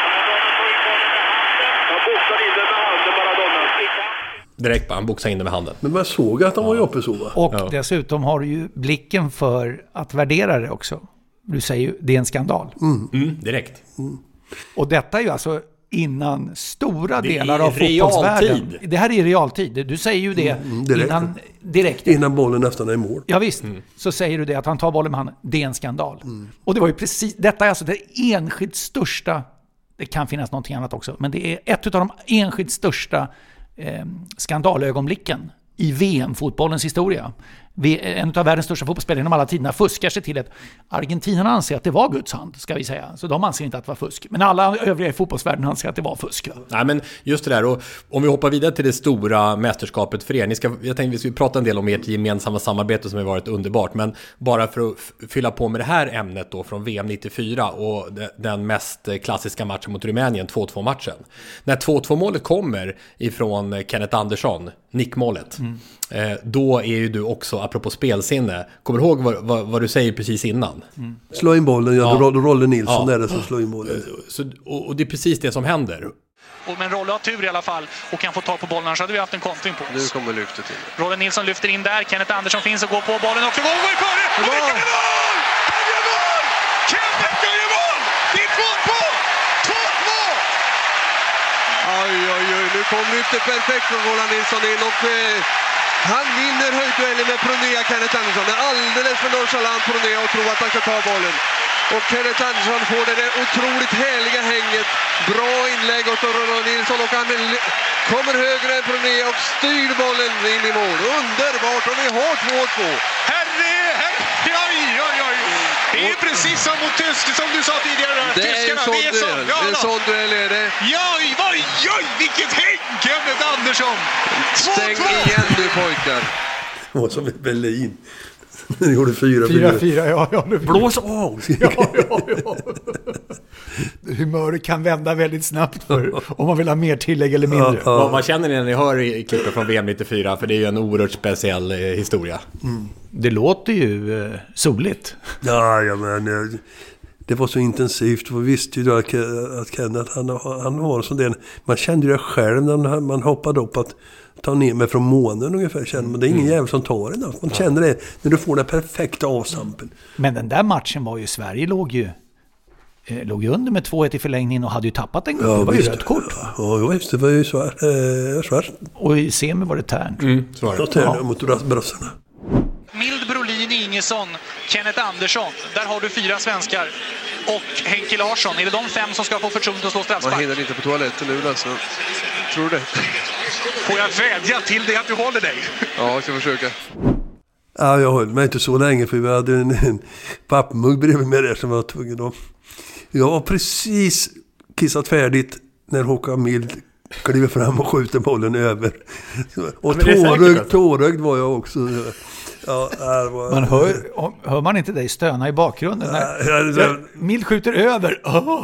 Han boxar in den med handen, Maradona. Direkt bara, han boxar in den med handen. Men man såg att han var uppe så, va? Och dessutom har du ju blicken för att värdera det också. Du säger ju, det är en skandal. Direkt. Och detta är ju alltså innan stora delar av fotbollsvärlden. Det här är i realtid. Du säger ju det direkt. Innan bollen nästan är i mål. Ja visst, så säger du det att han tar bollen med handen. Det är en skandal. Och det var ju precis, detta är alltså det enskilt största, det kan finnas någonting annat också, men det är ett av de enskilt största skandalögonblicken i VM-fotbollens historia. En av världens största fotbollsspelare genom alla tiderna fuskar sig till att Argentina anser att det var Guds hand, ska vi säga. Så de anser inte att det var fusk. Men alla övriga i fotbollsvärlden anser att det var fusk. Nej, men just det där. Och om vi hoppar vidare till det stora mästerskapet för er. Jag tänkte vi skulle prata en del om ert gemensamma samarbete som har varit underbart. Men bara för att fylla på med det här ämnet då från VM 94 och den mest klassiska matchen mot Rumänien, 2-2-matchen. När 2-2-målet kommer ifrån Kenneth Andersson, nickmålet, då är ju du också, apropå spelsinne, kommer du ihåg vad du säger precis innan? Slå in bollen, då Rolle Nilsson är det som slår in bollen. Och det är precis det som händer. Men Rolle har tur i alla fall och kan få ta på bollen, annars hade vi haft en kontring på oss. Nu kommer lyftet till. Rolle Nilsson lyfter in där, Kenneth Andersson finns och går på bollen också. Går i före! Och det kan mål! Han gör mål! Kenneth kan göra mål! Det är 2-2! Oj, nu kom lyftet perfekt från Roland Nilsson in och han vinner höjdduellen med Pronea, Kenneth Andersson. Det är alldeles för nonchalant Pronea och tror att han ska ta bollen. Och Kenneth Andersson får det där otroligt härliga hänget. Bra inlägg åt Roland Nilsson och han kommer högre än Pronea och styr bollen in i mål. Underbart, och vi har 2-2. Herre, oj. Det är precis som mot Tyskland, som du sa tidigare. Det är en sån duell. En sån duell är det. Oj, vilket häng, Kenneth Andersson. 2-2. Stäng igen du pojkar. Det var som i Berlin. Det gjorde 4-4. Ja. Blås av! Ja. Humöret kan vända väldigt snabbt om man vill ha mer tillägg eller mindre. Ja. Vad känner ni när ni hör i klippet från VM 94? För det är ju en oerhört speciell historia. Det låter ju soligt. Ja, men det var så intensivt. Vi visste ju att Kenneth, han var sån där. Man kände ju det själv när man hoppade upp att ta ner mig från månen ungefär. Känner man, det är ingen jävel som tar det. Man känner det när du får den perfekta avsampen. Men den där matchen var ju, Sverige låg ju låg ju under med 2-1 i förlängningen och hade ju tappat en gång. Det var ju rött kort. Ja, visst, det var ju svart. Och i semi var det tärnt. Så var det. Tärnt mot brassarna. Mild, Brolin, Ingesson, Kenneth Andersson. Där har du 4 svenskar. Och Henke Larsson. Är det de 5 som ska få förtroende att slå straffspark? Man hinner inte på toaletten nu alltså. Tror du det? Får jag vädja till dig att du håller dig? Ja, jag ska försöka. Ja, jag höll mig inte så länge för vi hade en pappmugg bredvid mig där som var tvungen att... Jag var precis kissat färdigt när Håkan Mild kliver fram och skjuter bollen över. Och tårögd var jag också. Ja, man hör man inte dig stöna i bakgrunden när Mild skjuter över.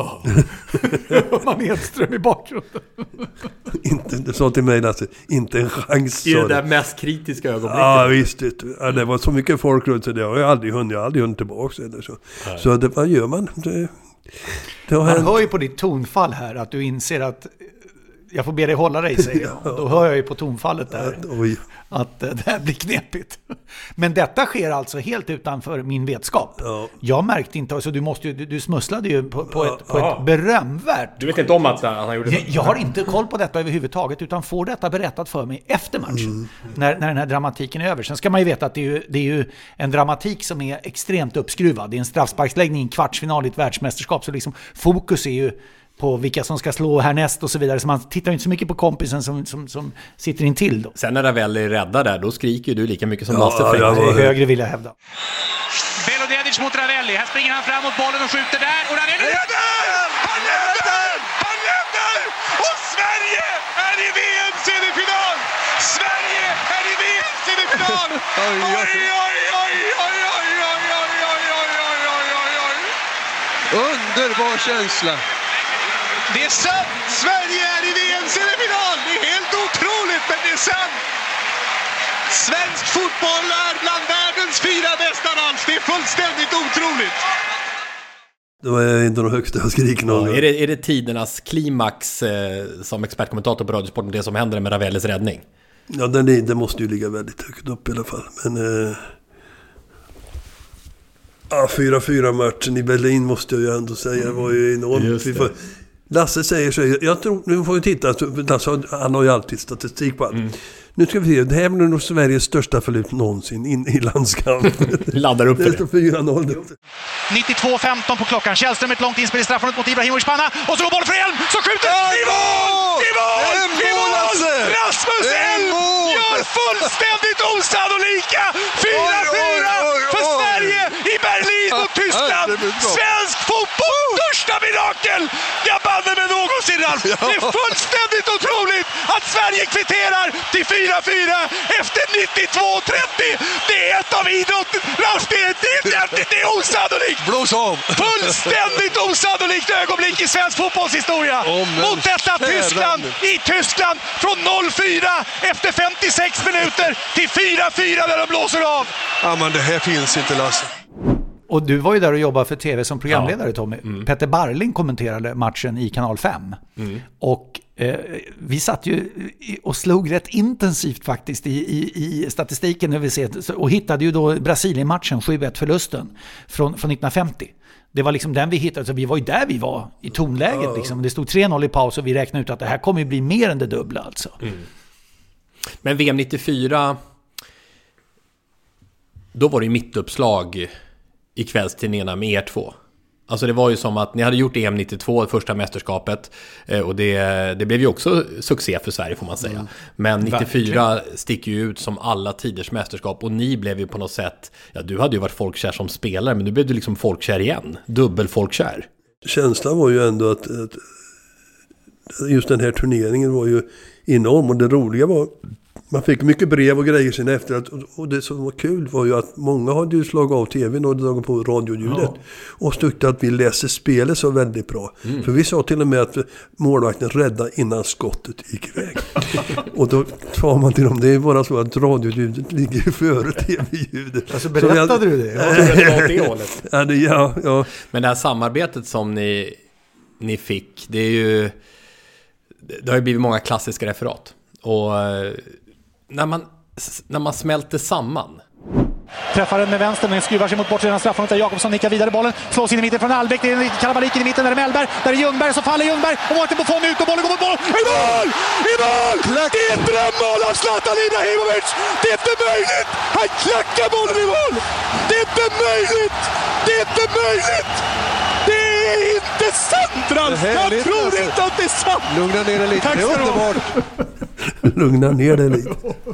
Hör man Edström i bakgrunden. Det sa till mig Lasse, inte en chans. I det där mest kritiska ögonblicket. Ja visst, det var så mycket folk runt sig. Det har jag aldrig hunnit tillbaka eller så. Så det, vad gör man? Man hör ju på ditt tonfall här att du inser att jag får be dig hålla dig, säger jag. Då hör jag ju på tonfallet där att det här blir knepigt. Men detta sker alltså helt utanför min vetskap. Jag märkte inte, alltså du smusslade ju på ett berömvärt... Du vet inte om att han gjorde det? Jag har inte koll på detta överhuvudtaget, utan får detta berättat för mig efter matchen. När den här dramatiken är över. Sen ska man ju veta att det är ju en dramatik som är extremt uppskruvad. Det är en straffsparksläggning i en kvartsfinal i ett världsmästerskap, så liksom fokus är ju på vilka som ska slå härnäst och så vidare. Så man tittar inte så mycket på kompisen som sitter intill då. Sen när Ravelli är rädda där, då skriker du lika mycket som Lasse. Det är högre, vill jag hävda. Belodedic mot Ravelli. Här springer han fram mot bollen och skjuter där. Och Ravelli leder! Han leder! Han leder! Och Sverige är i VM-semifinal! Sverige är i VM-semifinal! Oj, oj, oj, oj, oj, oj, oj, oj, oj, oj, oj, oj, oj. Underbar känsla. Det är sant! Sverige är i VM-semifinal! Det är helt otroligt, men det är sant! Svensk fotboll är bland världens 4 bästa lands. Det är fullständigt otroligt! Det var inte de högsta jag skrik någon. Ja, är det tidernas klimax som expertkommentator på Radiosporten, det som händer med Ravellis räddning? Ja, det måste ju ligga väldigt högt upp i alla fall. Men 4-4 matchen i Berlin måste jag ju ändå säga var ju enormt. Lasse säger så, jag tror, nu får vi titta, Lasse, han har ju alltid statistik på allt. Nu ska vi se, det här blir nog Sveriges största förlut någonsin i landskamp. Laddar upp det. 4-0. 92:15 på klockan. Källström ett långt inspel i straffområdet mot Ibrahimovic panna. Och så går bollen för Elm, så skjuter i mål! I mål! Rasmus Elm gör fullständigt osannolika 4-4 för Sverige i Berlin mot Tyskland. Svensk fotboll, största mirakel! Jag banne med någonsin, Ralf. Det är fullständigt otroligt att Sverige kvitterar till 4-4 efter 92:30. Det är ett av idrotten. Ralf, det är osannolikt. Blås av. Fullständigt osannolikt ögonblick i svensk fotbollshistoria. Mot detta Tyskland i Tyskland från 0-4 efter 56 minuter till 4-4 när de blåser av. Ja, men det här finns inte, Lasse. Och du var ju där och jobbade för tv som programledare, Tommy. Petter Barling kommenterade matchen i Kanal 5. Och vi satt ju och slog rätt intensivt faktiskt i statistiken när vi ser, och hittade ju då Brasilien-matchen, 7-1-förlusten från 1950. Det var liksom den vi hittade, så vi var ju där vi var i tonläget liksom. Det stod 3-0 i paus och vi räknade ut att det här kommer ju bli mer än det dubbla alltså. Men VM 94, då var det ju mittuppslag i kvällstidningarna med er två. Alltså det var ju som att ni hade gjort EM 92, första mästerskapet, och det blev ju också succé för Sverige får man säga. Men 94 sticker ju ut som alla tiders mästerskap, och ni blev ju på något sätt, ja, du hade ju varit folkkär som spelare, men nu blev du liksom folkkär igen, dubbel folkkär. Känslan var ju ändå att just den här turneringen var ju enorm, och det roliga var man fick mycket brev och grejer sen efter och det som var kul var ju att många hade ju slagit av tvn och dragit på radioljudet och tyckte att vi läser spelet så väldigt bra. För vi sa till och med att målvakten räddade innan skottet gick iväg. Och då sa man till dem, det är bara så att radioljudet ligger före tv-ljudet. Alltså berättade du det? Ja. Men det här samarbetet som ni fick, det har ju blivit många klassiska referat. Och när man smälter samman. Träffar den med vänster men skruvar sig mot bortre straffområdet där Jakobsson nickar vidare bollen. Slås in i mitten från Albeck. Det är kalabalik i mitten där är Mellberg. Där är Ljungberg, så faller Ljungberg. Och Mårten Buffon ut och bollen går mot mål. I mål! I mål! Det är ett drömmål av Zlatan Ibrahimovic. Det är inte möjligt. Han klackar bollen i mål. Det är inte möjligt. Det är inte möjligt. Det är inte sant, Ralf. Jag tror inte att det är sant. Lugna ner dig lite. Tack, det är underbart. Lugna ner dig lite.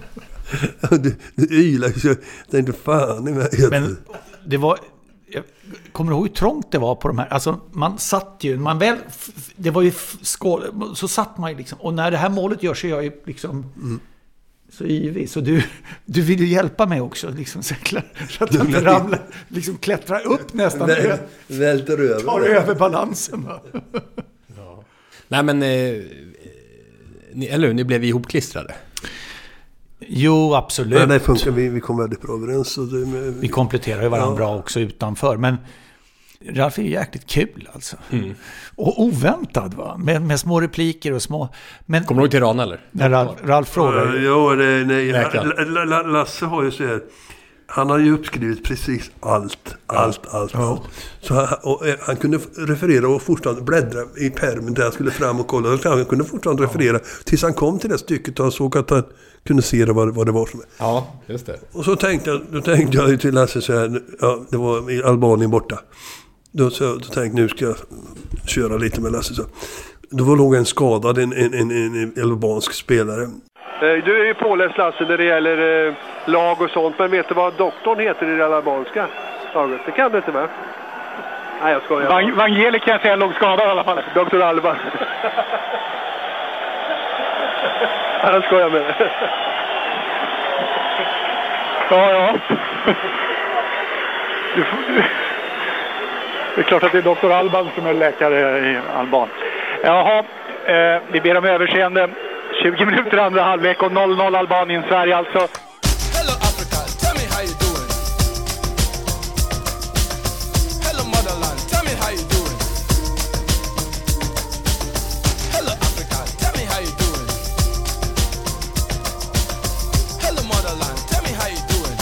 Du ylar så jag tänkte fan i mig. Men det var, jag kommer ihåg hur trångt det var på de här, alltså man satt ju, det var ju så satt man ju liksom, och när det här målet gör så är jag ju liksom så ivrig, så du vill ju hjälpa mig också liksom, så att jag inte ramlar, liksom klättra upp nästan, välter över, tar över balansen. Ja. Nej men ni blev ihopklistrade. Jo, absolut. Ja, det funkar, vi kom väldigt bra överens. Vi kompletterar ju varandra bra också utanför. Men Ralf är ju jäkligt kul alltså. Och oväntad va? Med små repliker och små... Men, kommer du ihåg Tirana eller? När Ralf frågar. Ja, Lasse har ju så här... Han har ju uppskrivit precis allt. Ja. Så han kunde referera och fortfarande bläddra i pärmen där han skulle fram och kolla. Han kunde fortfarande referera tills han kom till det stycket och han såg att han kunde se vad det var som... Ja, just det. Och så tänkte jag ju till Lasse så här, ja, det var i Albanien borta. Då tänkte jag, nu ska jag köra lite med Lasse. Så. Då låg en skadad, en albansk spelare. Du är ju påläst, Lasse, när det gäller lag och sånt. Men vet du vad doktorn heter i det albanska laget? Det kan du inte, va? Nej, jag skojar. Vangeli kan jag säga låg skadad i alla fall. Dr. Alban. Jag skojar med det. Ja. Det är klart att det är Dr. Alban som är läkare i Alban. Jaha, vi ber om överseende. 20 minuter andra halvlek och 0-0 Albanien-Sverige alltså. Hello Africa, tell me how you doing. Hello motherland, tell me how you doing. Hello Africa, tell me how you doing. Hello motherland, tell me how you doing.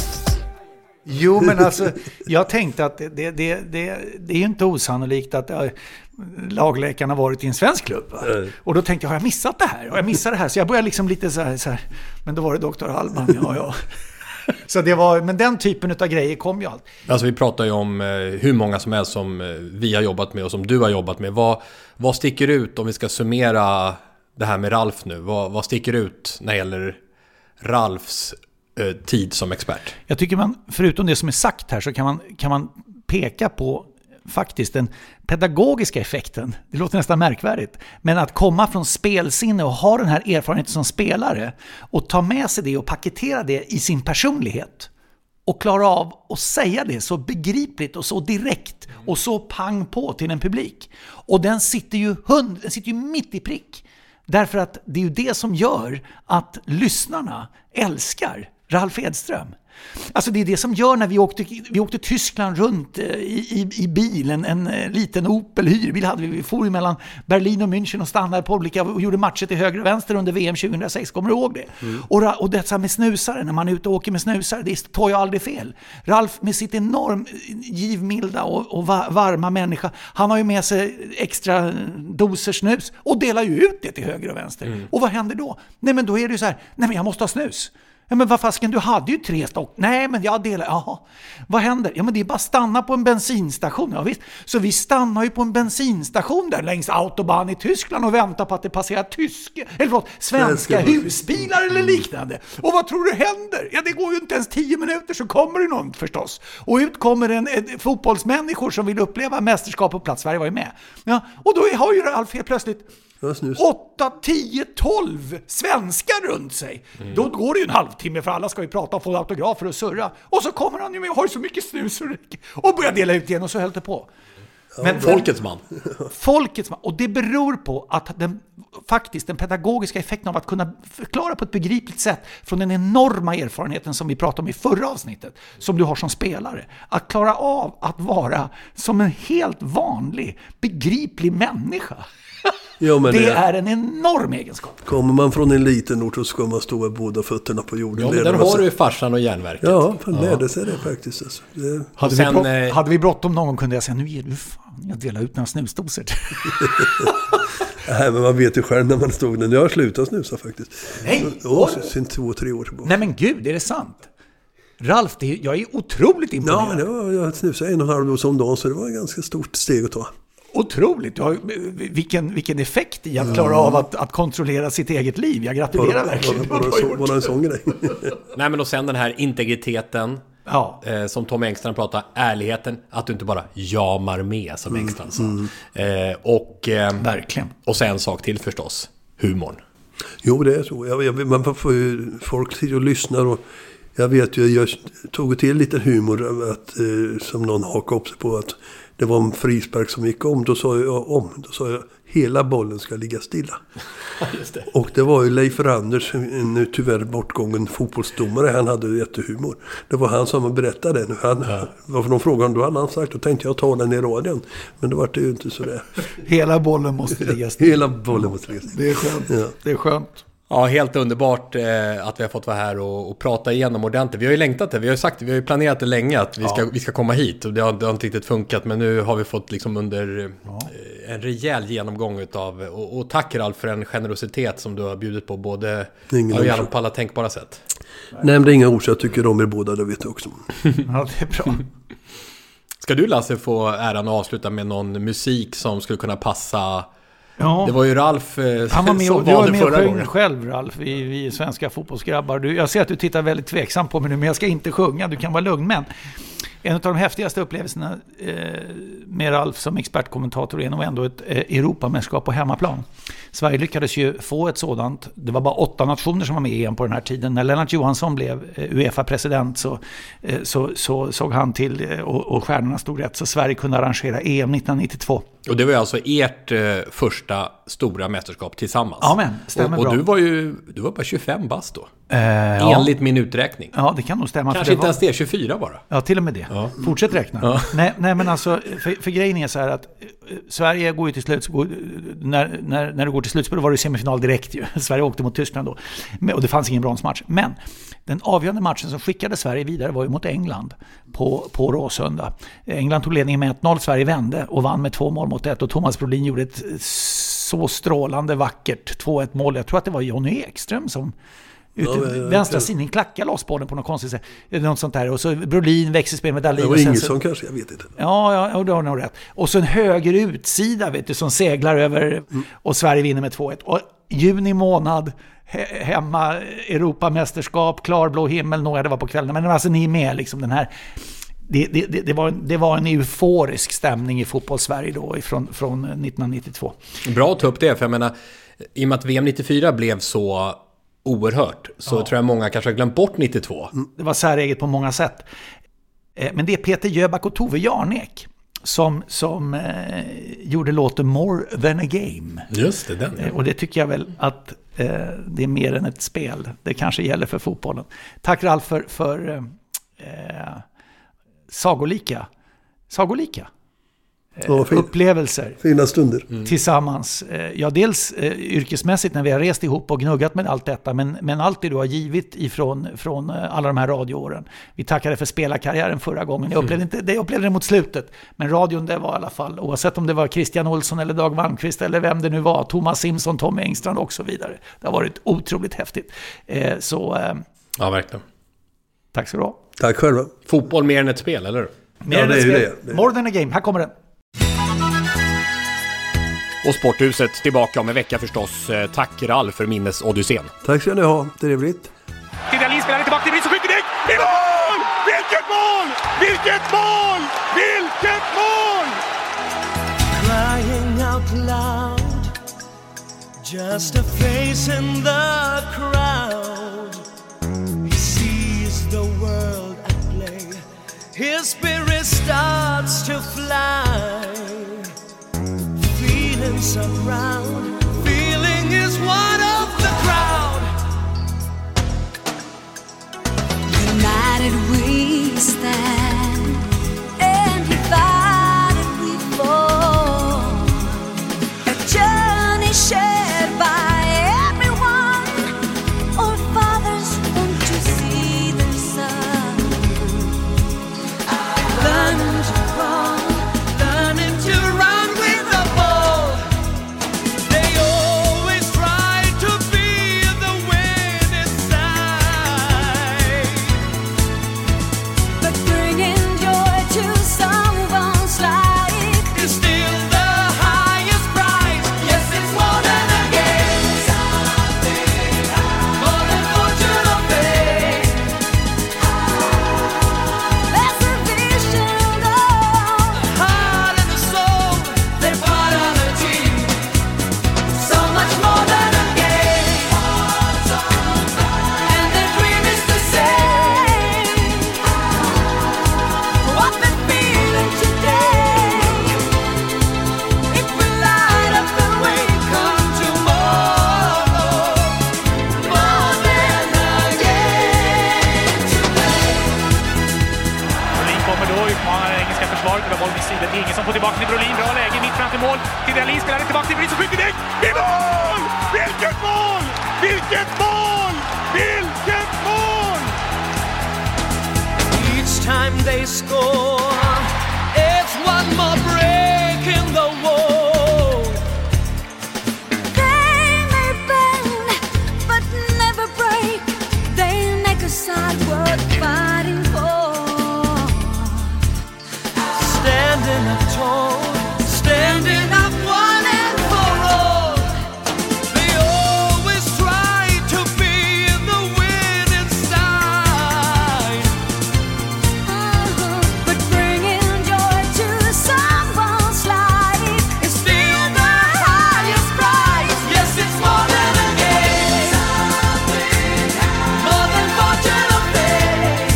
Jo, men alltså, jag tänkte att det är ju inte osannolikt att lagläkarna varit i en svensk klubb. Och då tänkte jag, har jag missat det här? Och jag missade det här, så jag började liksom lite så här. Men då var det Dr. Alban, ja. Så det var, men den typen av grejer kom ju allt. Alltså vi pratar ju om hur många som helst som vi har jobbat med och som du har jobbat med. Vad sticker ut om vi ska summera det här med Ralf nu? Vad sticker ut när det gäller Ralfs tid som expert? Jag tycker man, förutom det som är sagt här, så kan man peka på faktiskt den pedagogiska effekten. Det låter nästan märkvärdigt. Men att komma från spelsinne och ha den här erfarenheten som spelare och ta med sig det och paketera det i sin personlighet och klara av att säga det så begripligt och så direkt och så pang på till en publik. Och den sitter ju mitt i prick. Därför att det är ju det som gör att lyssnarna älskar Ralf Edström. Alltså det är det som gör när vi åkte Tyskland runt i bilen, en liten Opel hyrbil hade vi for mellan Berlin och München och stannade på olika och gjorde matcher till höger och vänster under VM 2006, kommer du ihåg det? Och det så här med snusare, när man är ute och åker med snusare, det tar ju aldrig fel. Ralf med sitt enormt givmilda och varma människa, han har ju med sig extra doser snus och delar ju ut det till höger och vänster. Och vad händer då? Nej, men då är det ju så här, nej men jag måste ha snus. Ja, men vad fasken, du hade ju 3 stock. Nej, men jag delar. Jaha. Vad händer? Ja, men det är bara stanna på en bensinstation. Ja, visst. Så vi stannar ju på en bensinstation där längs autobahn i Tyskland och väntar på att det passerar svenska husbilar eller liknande. Och vad tror du händer? Ja, det går ju inte ens 10 minuter så kommer det någon förstås. Och ut kommer en fotbollsmänniskor som vill uppleva mästerskap på plats. Sverige var ju med. Ja, och då har ju Ralf helt plötsligt 8, 10, 12 svenskar runt sig. Då går det ju en halvtimme för alla ska ju prata och få autografer och surra. Och så kommer han ju med och har så mycket snus och börjar dela ut igen och så höll det på. Men folkets man. Och det beror på att den pedagogiska effekten av att kunna förklara på ett begripligt sätt från den enorma erfarenheten som vi pratade om i förra avsnittet, som du har som spelare. Att klara av att vara som en helt vanlig, begriplig människa. Ja, men det är en enorm egenskap. Kommer man från en liten ort så ska man stå med båda fötterna på jorden. Ja, men där har du farsan och järnverket. Ja, han lärde sig det faktiskt. Alltså. Hade vi bråttom någon gång kunde jag säga, nu ger du fan, jag delar ut några snusdoser. Nej, men man vet ju själv när man stod där. Nu har jag slutat snusa faktiskt. Nej! Sen 2-3 år tillbaka. Nej men gud, är det sant? Ralf, jag är otroligt imponerad. Ja, jag snusade 1,5 dos om dagen, så det var ett ganska stort steg att ta. Otroligt. Vilken effekt i att klara av att kontrollera sitt eget liv. Jag gratulerar verkligen. Bara en sån grej. Nej, men och sen den här integriteten. Ja. Som Tom Engstrand pratar, ärligheten, att du inte bara jamar med som Engstrand sa. Verkligen. Och sen en sak till förstås, humorn. Jo, det är så. Man får ju folk till och lyssnar, och jag vet ju, jag tog till lite humor att, som någon hakade upp sig på, att det var en frispark som gick om. Då sa jag hela bollen ska ligga stilla. Just det. Och det var ju Leif Randers, nu tyvärr bortgången fotbollsdomare, han hade jättehumor. Det var han som berättade det. Varför de frågade, då hade han sagt, då tänkte jag ta den i radion. Men det var det ju inte så där. Hela bollen måste ligga stilla. Hela bollen måste ligga stilla. Det är skönt. Ja. Det är skönt. Ja, helt underbart att vi har fått vara här och prata igenom ordentligt. Vi har ju längtat det, vi har ju planerat det länge att vi ska komma hit, och det har inte riktigt funkat, men nu har vi fått liksom under en rejäl genomgång utav, och tack Ralf för en generositet som du har bjudit på både på alla tänkbara sätt. Nämnde inga ord, så jag tycker om er båda, det vet jag också. Ja, det är bra. Ska du, Lasse, få äran att avsluta med någon musik som skulle kunna passa? Ja. Det var ju Ralf han var med som och var med förra och gången. Själv, Ralf, vi svenska fotbollsgrabbar. Jag ser att du tittar väldigt tveksam på mig nu, men jag ska inte sjunga, du kan vara lugn. Men en av de häftigaste upplevelserna med Ralf som expertkommentator är nog ändå ett Europamästerskap på hemmaplan. Sverige lyckades ju få ett sådant. Det var bara 8 nationer som var med i EM på den här tiden. När Lennart Johansson blev UEFA-president så såg han till, och stjärnorna stod rätt, så Sverige kunde arrangera EM 1992. Och det var ju alltså ert första stora mästerskap tillsammans. Ja, men stämmer bra. Och du var bara 25 bast då. Enligt min uträkning. Ja, det kan nog stämma. Kanske inte ens det, 24 bara. Ja, till och med det. Ja. Fortsätt räkna. Ja. Nej, men alltså, för grejen är så här att Sverige går ju till slut, när det går till slutspel var det semifinal direkt ju. Sverige åkte mot Tyskland då. Och det fanns ingen bronsmatch. Men den avgörande matchen som skickade Sverige vidare var ju mot England på Råsunda. England tog ledningen med 1-0, Sverige vände och vann med 2 mål mot 1. Och Thomas Brolin gjorde ett så strålande vackert 2-1 mål. Jag tror att det var Johnny Ekström som vänstra sidan klackade loss bollen på något konstigt sätt. Något sånt där. Och så Brolin växelspel med Dahlin. Det var Ingesson kanske, jag vet inte. Ja, och det har nog rätt. Och så en höger utsida, vet du, som seglar över och Sverige vinner med 2-1. Och juni månad, hemma, Europamästerskap, klarblå himmel, det var på kvällen. Men alltså ni är med liksom den här. Det var en euforisk stämning i fotboll-Sverige då från 1992. Bra att ta upp det, för jag menar, i och med att VM 94 blev så oerhört, så tror jag många kanske har glömt bort 92. Det var säreget på många sätt. Men det är Peter Jöback och Tove Jarnek som gjorde låten More than a game. Just det, den. Och det tycker jag väl att det är mer än ett spel. Det kanske gäller för fotbollen. Tack Ralf för sagolika upplevelser. Fina stunder. Tillsammans. Ja, dels yrkesmässigt när vi har rest ihop och gnuggat med allt detta, men allt det du har givit från alla de här radioåren. Vi tackade för spelarkarriären förra gången. Jag upplevde det mot slutet, men radion, det var i alla fall, oavsett om det var Christian Olsson eller Dag Malmqvist eller vem det nu var, Thomas Simpson, Tommy Engstrand och så vidare. Det har varit otroligt häftigt. Ja, verkligen. Tack så du ha. Tack själva. Fotboll mer än ett spel, eller? Mer än ett spel. More than a game. Här kommer den. Och Sporthuset tillbaka om en vecka förstås. Tack Ralf för minnesodyssén. Tack ska ni ha, trevligt. Dahlin spelar tillbaka till Britt och skjuter direkt. I mål! Vilket mål! Vilket mål! Vilket mål! Crying out loud, just a face in the crowd. He sees the world at play. His spirit starts to fly. Feeling so proud, feeling is one of the crowd. United we stand, and divided we fall. A journey försvaret. Det var boll vid sidan. Ingesson får tillbaka till Brolin. Bra läge mitt fram till mål. Till Dahlin spelar det tillbaka till Brolin som skjuter direkt. I mål! Vilket mål! Vilket mål! Vilket mål! Each time they score, it's one more break in the wall. They may bend, but never break. They make a side worth fighting for. Standing up tall, standing up one and for all. They always try to be in the winning side. But bringing joy to someone's life is still the highest prize. Yes, it's more than a game, more than fortune or fate.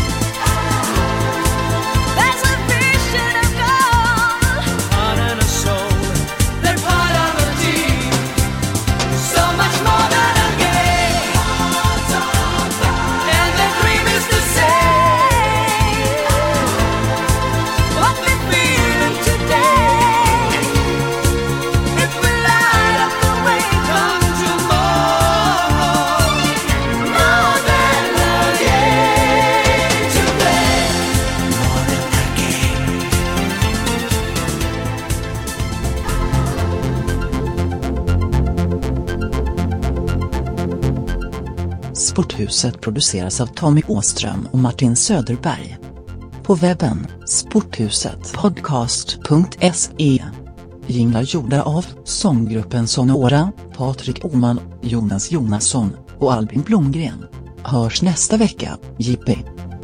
There's a vision of gold. Heart and a soul, they're part of a team. So much more than a game, and their dream is the same. What we're feeling today, it will light up the way Come tomorrow, more than a game to play. More than a game. Sporthuset produceras av Tommy Åström och Martin Söderberg. På webben sporthusetpodcast.se. Jinglar gjorda av sånggruppen Sonora, Patrik Åman, Jonas Jonasson och Albin Blomgren. Hörs nästa vecka, Jippi.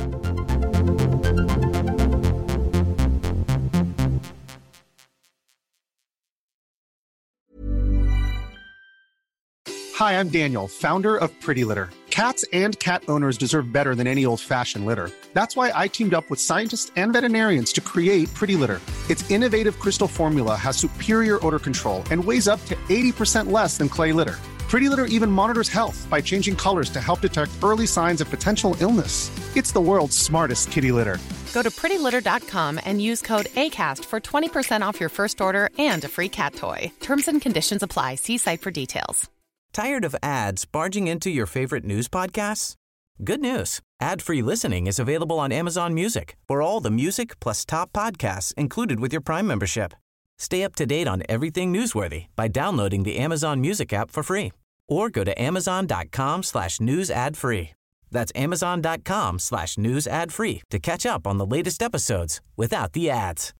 Hi, I'm Daniel, founder of Pretty Litter. Cats and cat owners deserve better than any old-fashioned litter. That's why I teamed up with scientists and veterinarians to create Pretty Litter. Its innovative crystal formula has superior odor control and weighs up to 80% less than clay litter. Pretty Litter even monitors health by changing colors to help detect early signs of potential illness. It's the world's smartest kitty litter. Go to prettylitter.com and use code ACAST for 20% off your first order and a free cat toy. Terms and conditions apply. See site for details. Tired of ads barging into your favorite news podcasts? Good news. Ad-free listening is available on Amazon Music for all the music plus top podcasts included with your Prime membership. Stay up to date on everything newsworthy by downloading the Amazon Music app for free or go to amazon.com/news ad free. That's amazon.com/news ad free to catch up on the latest episodes without the ads.